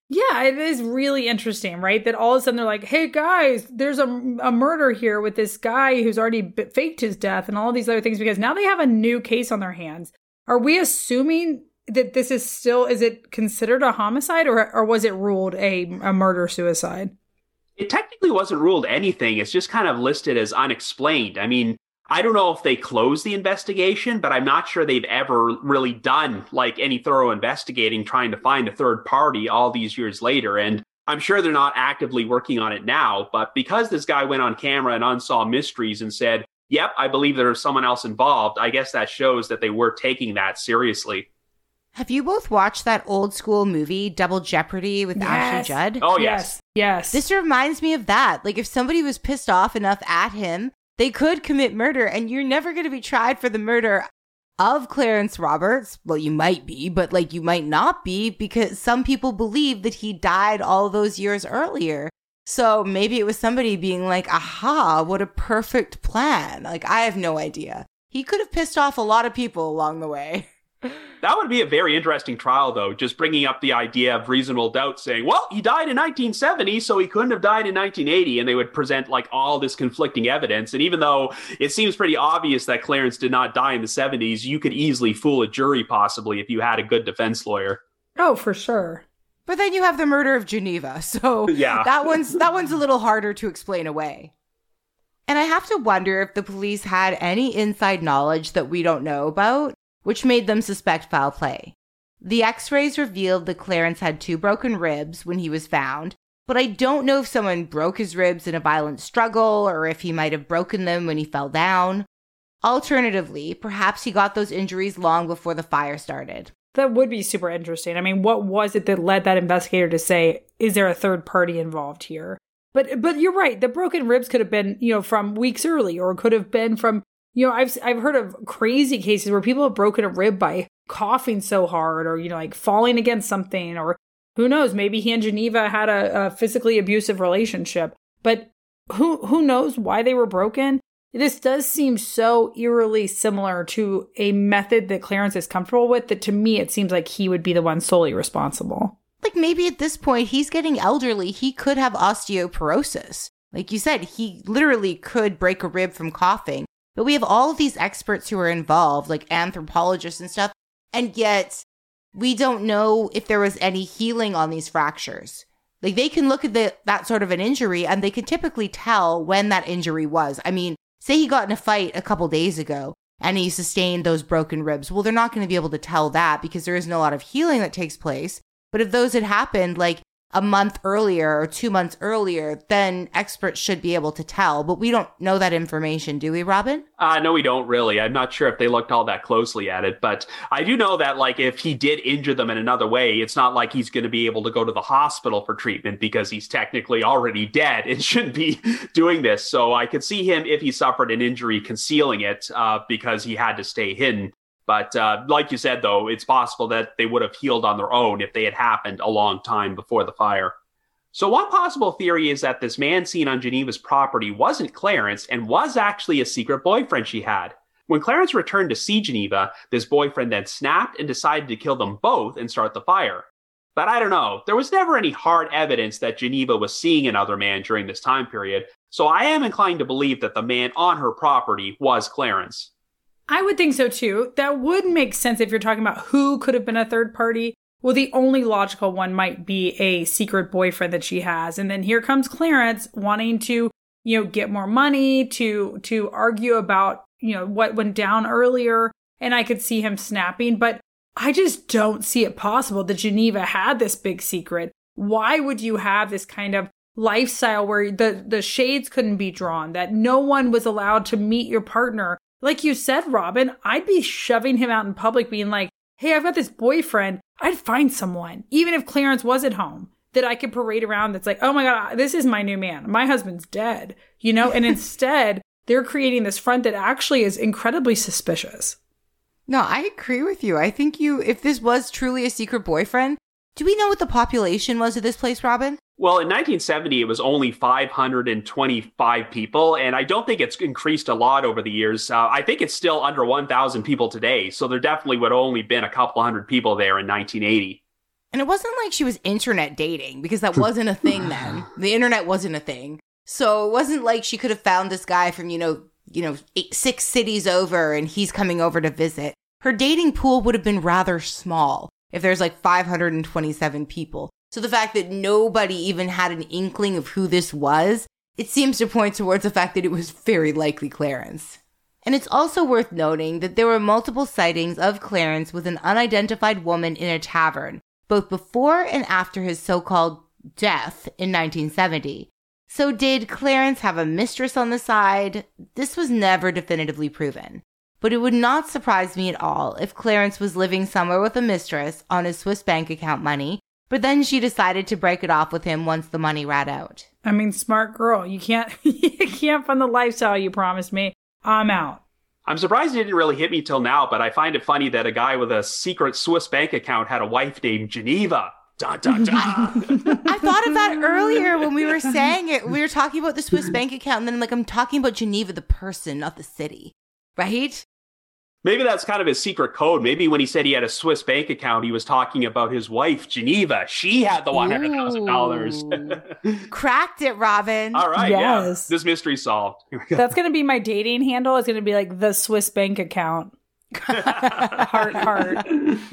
Yeah, it is really interesting, right? That all of a sudden they're like, hey guys, there's a murder here with this guy who's already faked his death and all these other things, because now they have a new case on their hands. Are we assuming that this is still, is it considered a homicide, or was it ruled a murder-suicide? It technically wasn't ruled anything. It's just kind of listed as unexplained. I mean, I don't know if they closed the investigation, but I'm not sure they've ever really done like any thorough investigating trying to find a third party all these years later. And I'm sure they're not actively working on it now, but because this guy went on camera and Unsolved Mysteries and said, yep, I believe there's someone else involved, I guess that shows that they were taking that seriously. Have you both watched that old school movie, Double Jeopardy, with Ashley Judd? Oh, yes. Yes. This reminds me of that. Like, if somebody was pissed off enough at him, they could commit murder, and you're never going to be tried for the murder of Clarence Roberts. Well, you might be, but like you might not be, because some people believe that he died all those years earlier. So maybe it was somebody being like, aha, what a perfect plan. Like, I have no idea. He could have pissed off a lot of people along the way. That would be a very interesting trial, though, just bringing up the idea of reasonable doubt, saying, well, he died in 1970, so he couldn't have died in 1980, and they would present like all this conflicting evidence. And even though it seems pretty obvious that Clarence did not die in the 70s, you could easily fool a jury, possibly, if you had a good defense lawyer. Oh, for sure. But then you have the murder of Geneva, so yeah. that one's a little harder to explain away. And I have to wonder if the police had any inside knowledge that we don't know about, which made them suspect foul play. The x-rays revealed that Clarence had 2 broken ribs when he was found, but I don't know if someone broke his ribs in a violent struggle or if he might have broken them when he fell down. Alternatively, perhaps he got those injuries long before the fire started. That would be super interesting. I mean, what was it that led that investigator to say, is there a third party involved here? But you're right. The broken ribs could have been, from weeks early, or could have been from, I've heard of crazy cases where people have broken a rib by coughing so hard, or, like falling against something, or who knows, maybe he and Geneva had a physically abusive relationship. But who knows why they were broken? This does seem so eerily similar to a method that Clarence is comfortable with that to me it seems like he would be the one solely responsible. Like, maybe at this point he's getting elderly. He could have osteoporosis. Like you said, he literally could break a rib from coughing. But we have all of these experts who are involved, like anthropologists and stuff, and yet we don't know if there was any healing on these fractures. Like, they can look at that sort of an injury and they can typically tell when that injury was. I mean, say he got in a fight a couple days ago and he sustained those broken ribs. Well, they're not going to be able to tell that because there isn't a lot of healing that takes place. But if those had happened like a month earlier or 2 months earlier, then experts should be able to tell. But we don't know that information, do we, Robin? No, we don't really. I'm not sure if they looked all that closely at it. But I do know that, like, if he did injure them in another way, it's not like he's going to be able to go to the hospital for treatment because he's technically already dead and shouldn't be doing this. So I could see him, if he suffered an injury, concealing it because he had to stay hidden. But like you said, though, it's possible that they would have healed on their own if they had happened a long time before the fire. So one possible theory is that this man seen on Geneva's property wasn't Clarence and was actually a secret boyfriend she had. When Clarence returned to see Geneva, this boyfriend then snapped and decided to kill them both and start the fire. But I don't know, there was never any hard evidence that Geneva was seeing another man during this time period, so I am inclined to believe that the man on her property was Clarence. I would think so too. That would make sense if you're talking about who could have been a third party. Well, the only logical one might be a secret boyfriend that she has. And then here comes Clarence wanting to, get more money, to argue about, what went down earlier. And I could see him snapping, but I just don't see it possible that Geneva had this big secret. Why would you have this kind of lifestyle where the shades couldn't be drawn, that no one was allowed to meet your partner? Like you said, Robin, I'd be shoving him out in public being like, hey, I've got this boyfriend. I'd find someone, even if Clarence was at home, that I could parade around that's like, oh my God, this is my new man. My husband's dead, And instead, they're creating this front that actually is incredibly suspicious. No, I agree with you. I think if this was truly a secret boyfriend, do we know what the population was of this place, Robin? Well, in 1970, it was only 525 people, and I don't think it's increased a lot over the years. I think it's still under 1,000 people today, so there definitely would have only been a couple hundred people there in 1980. And it wasn't like she was internet dating, because that wasn't a thing then. The internet wasn't a thing. So it wasn't like she could have found this guy from, 6 cities over and he's coming over to visit. Her dating pool would have been rather small if there's like 527 people. So the fact that nobody even had an inkling of who this was, it seems to point towards the fact that it was very likely Clarence. And it's also worth noting that there were multiple sightings of Clarence with an unidentified woman in a tavern, both before and after his so-called death in 1970. So did Clarence have a mistress on the side? This was never definitively proven. But it would not surprise me at all if Clarence was living somewhere with a mistress on his Swiss bank account money, but then she decided to break it off with him once the money ran out. I mean, smart girl. You can't fund the lifestyle you promised me. I'm out. I'm surprised it didn't really hit me till now, but I find it funny that a guy with a secret Swiss bank account had a wife named Geneva. Dun, dun, dun. I thought of that earlier when we were saying it. We were talking about the Swiss bank account, and then I'm talking about Geneva, the person, not the city. Right? Maybe that's kind of his secret code. Maybe when he said he had a Swiss bank account, he was talking about his wife, Geneva. She had the $100,000. Cracked it, Robin. All right, yes. Yeah. This mystery solved. That's going to be my dating handle. It's going to be like the Swiss bank account. Heart.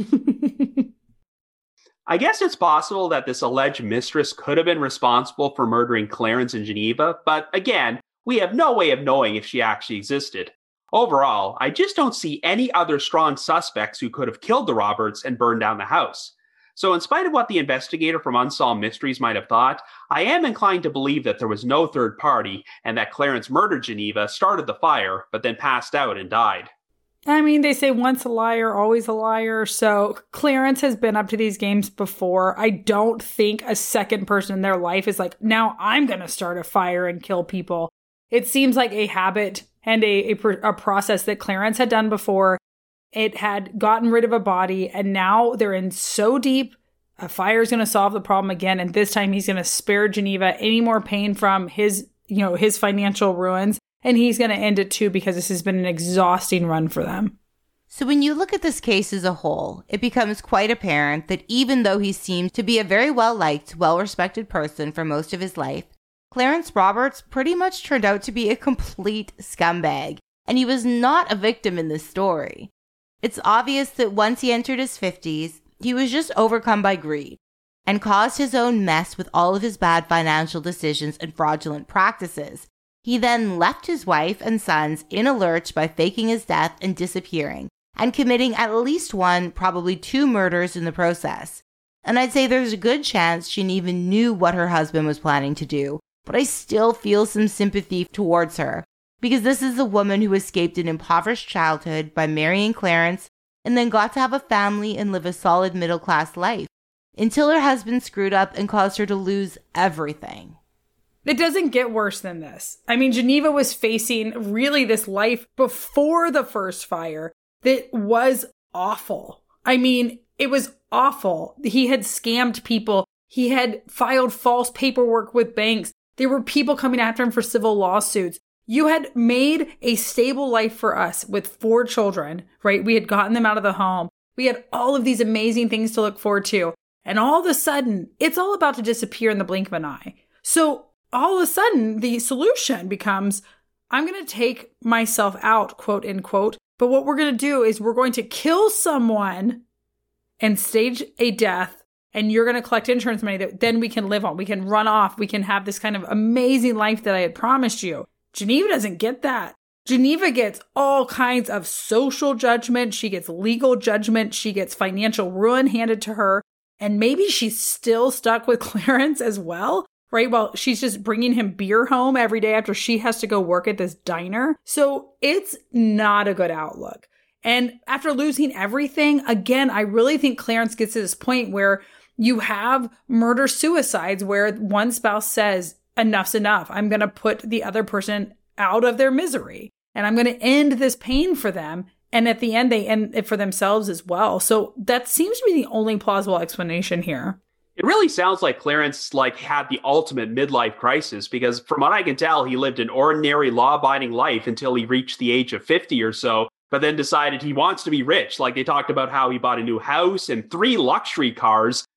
I guess it's possible that this alleged mistress could have been responsible for murdering Clarence and Geneva, but again, we have no way of knowing if she actually existed. Overall, I just don't see any other strong suspects who could have killed the Roberts and burned down the house. So in spite of what the investigator from Unsolved Mysteries might have thought, I am inclined to believe that there was no third party and that Clarence murdered Geneva, started the fire, but then passed out and died. I mean, they say once a liar, always a liar. So Clarence has been up to these games before. I don't think a second person in their life is like, now I'm going to start a fire and kill people. It seems like a habit and a process that Clarence had done before. It had gotten rid of a body, and now they're in so deep, a fire is going to solve the problem again, and this time he's going to spare Geneva any more pain from his financial ruins, and he's going to end it too because this has been an exhausting run for them. So when you look at this case as a whole, it becomes quite apparent that even though he seemed to be a very well-liked, well-respected person for most of his life, Clarence Roberts pretty much turned out to be a complete scumbag, and he was not a victim in this story. It's obvious that once he entered his 50s, he was just overcome by greed and caused his own mess with all of his bad financial decisions and fraudulent practices. He then left his wife and sons in a lurch by faking his death and disappearing, and committing at least one, probably 2 murders in the process. And I'd say there's a good chance she even knew what her husband was planning to do. But I still feel some sympathy towards her, because this is a woman who escaped an impoverished childhood by marrying Clarence and then got to have a family and live a solid middle-class life, until her husband screwed up and caused her to lose everything. It doesn't get worse than this. I mean, Geneva was facing really this life before the first fire that was awful. I mean, it was awful. He had scammed people. He had filed false paperwork with banks. There were people coming after him for civil lawsuits. You had made a stable life for us with 4 children, right? We had gotten them out of the home. We had all of these amazing things to look forward to. And all of a sudden, it's all about to disappear in the blink of an eye. So all of a sudden, the solution becomes, I'm going to take myself out, quote unquote. But what we're going to do is we're going to kill someone and stage a death. And you're going to collect insurance money that then we can live on. We can run off. We can have this kind of amazing life that I had promised you. Geneva doesn't get that. Geneva gets all kinds of social judgment. She gets legal judgment. She gets financial ruin handed to her. And maybe she's still stuck with Clarence as well, right? Well, she's just bringing him beer home every day after she has to go work at this diner. So it's not a good outlook. And after losing everything, again, I really think Clarence gets to this point where you have murder-suicides where one spouse says, enough's enough. I'm going to put the other person out of their misery, and I'm going to end this pain for them. And at the end, they end it for themselves as well. So that seems to be the only plausible explanation here. It really sounds like Clarence had the ultimate midlife crisis, because from what I can tell, he lived an ordinary law-abiding life until he reached the age of 50 or so, but then decided he wants to be rich. Like they talked about how he bought a new house and 3 luxury cars.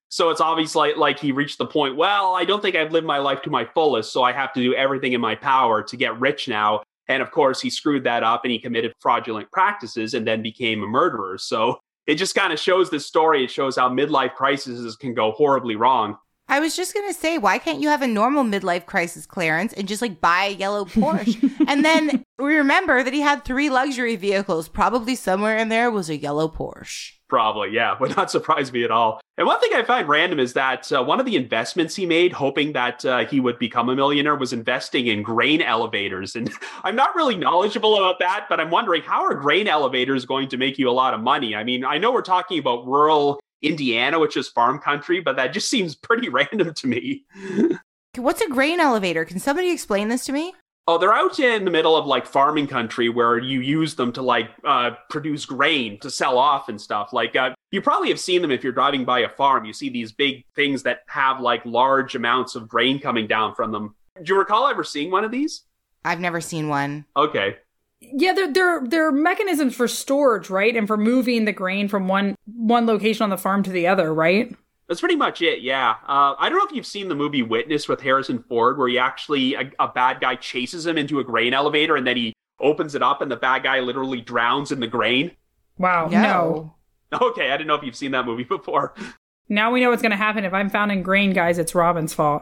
So it's obviously like he reached the point, well, I don't think I've lived my life to my fullest, so I have to do everything in my power to get rich now. And of course, he screwed that up and he committed fraudulent practices and then became a murderer. So it just kind of shows this story. It shows how midlife crises can go horribly wrong. I was just going to say, why can't you have a normal midlife crisis, Clarence, and just like buy a yellow Porsche? And then we remember that he had 3 luxury vehicles. Probably somewhere in there was a yellow Porsche. Probably, yeah. Would not surprise me at all. And one thing I find random is that one of the investments he made, hoping that he would become a millionaire, was investing in grain elevators. And I'm not really knowledgeable about that, but I'm wondering, how are grain elevators going to make you a lot of money? I mean, I know we're talking about rural Indiana, which is farm country, but that just seems pretty random to me. What's a grain elevator? Can somebody explain this to me? Oh, they're out in the middle of like farming country where you use them to like produce grain to sell off and stuff. Like you probably have seen them if you're driving by a farm. You see these big things that have like large amounts of grain coming down from them. Do you recall ever seeing one of these? I've never seen one. Okay. Yeah, they're mechanisms for storage, right? And for moving the grain from one location on the farm to the other, right? That's pretty much it, yeah. I don't know if you've seen the movie Witness with Harrison Ford, where he actually, a bad guy chases him into a grain elevator and then he opens it up and the bad guy literally drowns in the grain. Wow, no. Okay, I didn't know if you've seen that movie before. Now we know what's going to happen. If I'm found in grain, guys, it's Robin's fault.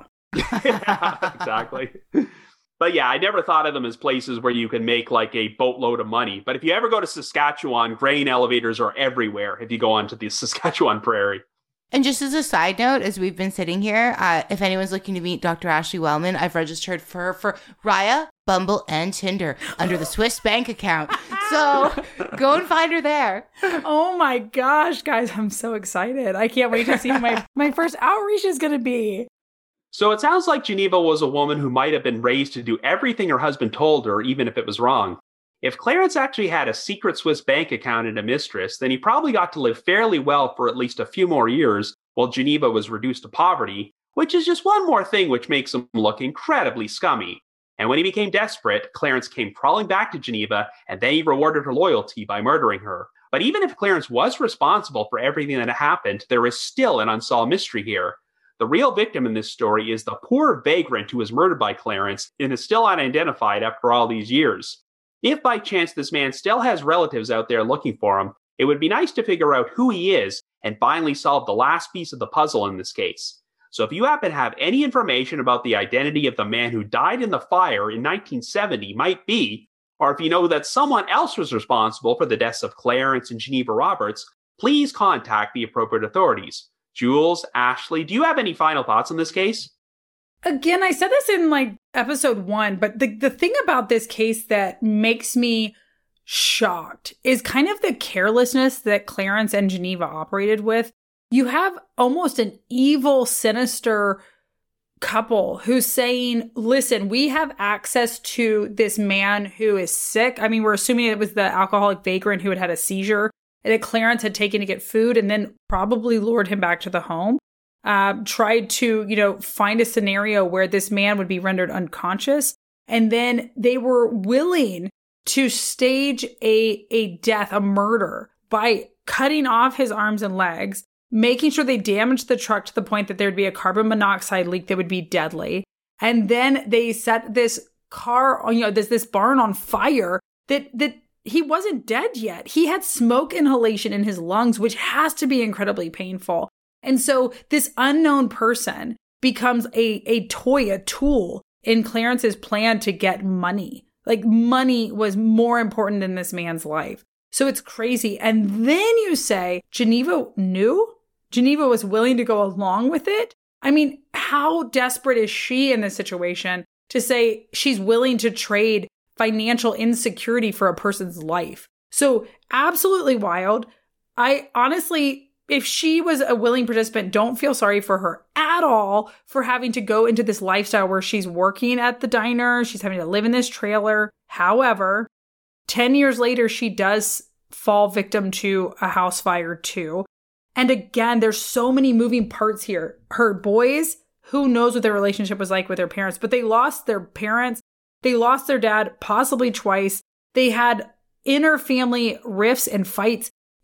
Yeah, exactly. But yeah, I never thought of them as places where you can make like a boatload of money. But if you ever go to Saskatchewan, grain elevators are everywhere if you go onto the Saskatchewan prairie. And just as a side note, as we've been sitting here, if anyone's looking to meet Dr. Ashley Wellman, I've registered for her for Raya, Bumble, and Tinder under the Swiss bank account. So go and find her there. Oh my gosh, guys, I'm so excited. I can't wait to see who my first outreach is going to be. So it sounds like Geneva was a woman who might have been raised to do everything her husband told her, even if it was wrong. If Clarence actually had a secret Swiss bank account and a mistress, then he probably got to live fairly well for at least a few more years while Geneva was reduced to poverty, which is just one more thing which makes him look incredibly scummy. And when he became desperate, Clarence came crawling back to Geneva, and then he rewarded her loyalty by murdering her. But even if Clarence was responsible for everything that happened, there is still an unsolved mystery here. The real victim in this story is the poor vagrant who was murdered by Clarence and is still unidentified after all these years. If by chance this man still has relatives out there looking for him, it would be nice to figure out who he is and finally solve the last piece of the puzzle in this case. So if you happen to have any information about the identity of the man who died in the fire in 1970 might be, or if you know that someone else was responsible for the deaths of Clarence and Geneva Roberts, please contact the appropriate authorities. Jules, Ashley, do you have any final thoughts on this case? Again, I said this in like episode 1, but the thing about this case that makes me shocked is kind of the carelessness that Clarence and Geneva operated with. You have almost an evil, sinister couple who's saying, listen, we have access to this man who is sick. I mean, we're assuming it was the alcoholic vagrant who had had a seizure that Clarence had taken to get food and then probably lured him back to the home. Tried to, find a scenario where this man would be rendered unconscious. And then they were willing to stage a death, a murder, by cutting off his arms and legs, making sure they damaged the truck to the point that there'd be a carbon monoxide leak that would be deadly. And then they set this car, this barn on fire that he wasn't dead yet. He had smoke inhalation in his lungs, which has to be incredibly painful. And so this unknown person becomes a toy, a tool in Clarence's plan to get money. Like money was more important in this man's life. So it's crazy. And then you say Geneva knew? Geneva was willing to go along with it? I mean, how desperate is she in this situation to say she's willing to trade financial insecurity for a person's life? So absolutely wild. I honestly, if she was a willing participant, don't feel sorry for her at all for having to go into this lifestyle where she's working at the diner. She's having to live in this trailer. However, 10 years later, she does fall victim to a house fire too. And again, there's so many moving parts here. Her boys, who knows what their relationship was like with their parents, but they lost their parents. They lost their dad possibly twice. They had inner family rifts and fights.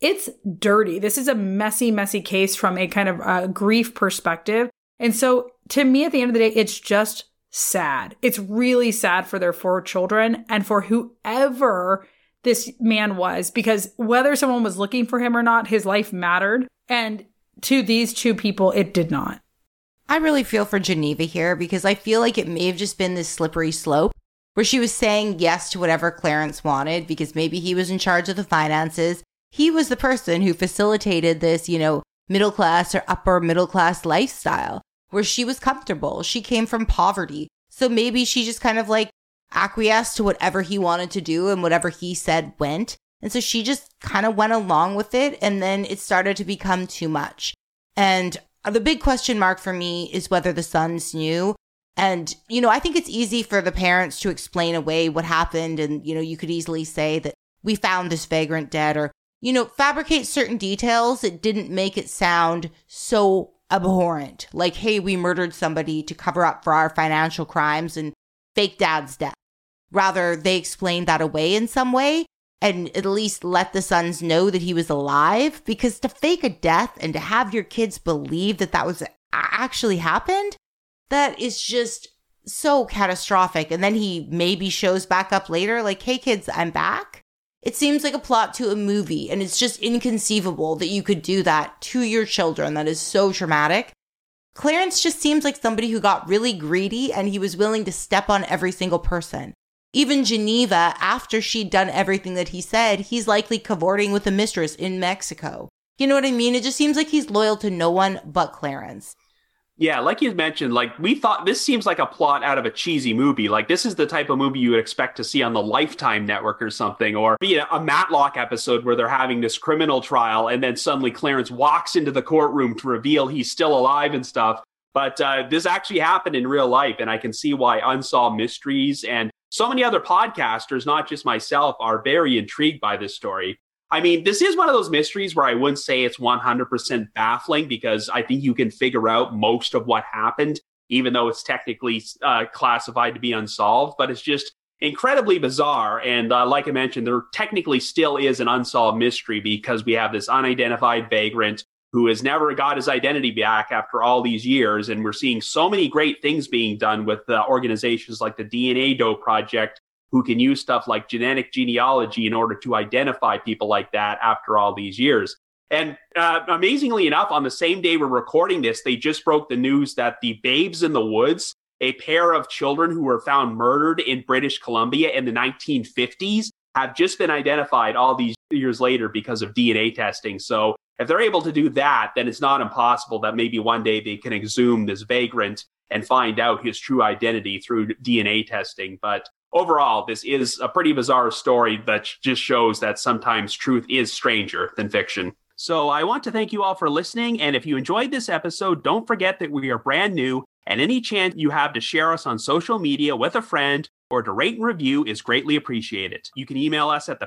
it's dirty. This is a messy, messy case from a kind of grief perspective. And so to me, at the end of the day, it's just sad. It's really sad for their 4 children and for whoever this man was, because whether someone was looking for him or not, his life mattered. And to these 2 people, it did not. I really feel for Geneva here because I feel like it may have just been this slippery slope where she was saying yes to whatever Clarence wanted because maybe he was in charge of the finances. He was the person who facilitated this, middle class or upper middle class lifestyle where she was comfortable. She came from poverty. So maybe she just kind of acquiesced to whatever he wanted to do and whatever he said went. And so she just kind of went along with it. And then it started to become too much. And the big question mark for me is whether the sons knew. And, I think it's easy for the parents to explain away what happened. And, you could easily say that we found this vagrant dead or, fabricate certain details that didn't make it sound so abhorrent. Like, hey, we murdered somebody to cover up for our financial crimes and fake dad's death. Rather, they explained that away in some way and at least let the sons know that he was alive, because to fake a death and to have your kids believe that that was actually happened, that is just so catastrophic. And then he maybe shows back up later like, hey kids, I'm back. It seems like a plot to a movie, and it's just inconceivable that you could do that to your children. That is so traumatic. Clarence just seems like somebody who got really greedy and he was willing to step on every single person. Even Geneva, after she'd done everything that he said, he's likely cavorting with a mistress in Mexico. You know what I mean? It just seems like he's loyal to no one but Clarence. Yeah, like you mentioned, we thought this seems like a plot out of a cheesy movie. This is the type of movie you would expect to see on the Lifetime Network or something, or a Matlock episode where they're having this criminal trial and then suddenly Clarence walks into the courtroom to reveal he's still alive and stuff. But this actually happened in real life, and I can see why Unsolved Mysteries and so many other podcasters, not just myself, are very intrigued by this story. I mean, this is one of those mysteries where I wouldn't say it's 100% baffling, because I think you can figure out most of what happened, even though it's technically classified to be unsolved. But it's just incredibly bizarre. And like I mentioned, there technically still is an unsolved mystery because we have this unidentified vagrant who has never got his identity back after all these years. And we're seeing so many great things being done with organizations like the DNA Doe Project, who can use stuff like genetic genealogy in order to identify people like that after all these years. And amazingly enough, on the same day we're recording this, they just broke the news that the Babes in the Woods, a pair of children who were found murdered in British Columbia in the 1950s, have just been identified all these years later because of DNA testing. So if they're able to do that, then it's not impossible that maybe one day they can exhume this vagrant and find out his true identity through DNA testing. But overall, this is a pretty bizarre story that just shows that sometimes truth is stranger than fiction. So I want to thank you all for listening. And if you enjoyed this episode, don't forget that we are brand new, and any chance you have to share us on social media with a friend or to rate and review is greatly appreciated. You can email us at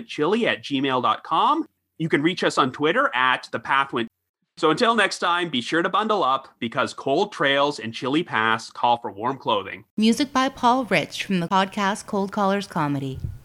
thepathwentchili@gmail.com. You can reach us on Twitter at thepathwent. So until next time, be sure to bundle up, because cold trails and chilly paths call for warm clothing. Music by Paul Rich from the podcast Cold Callers Comedy.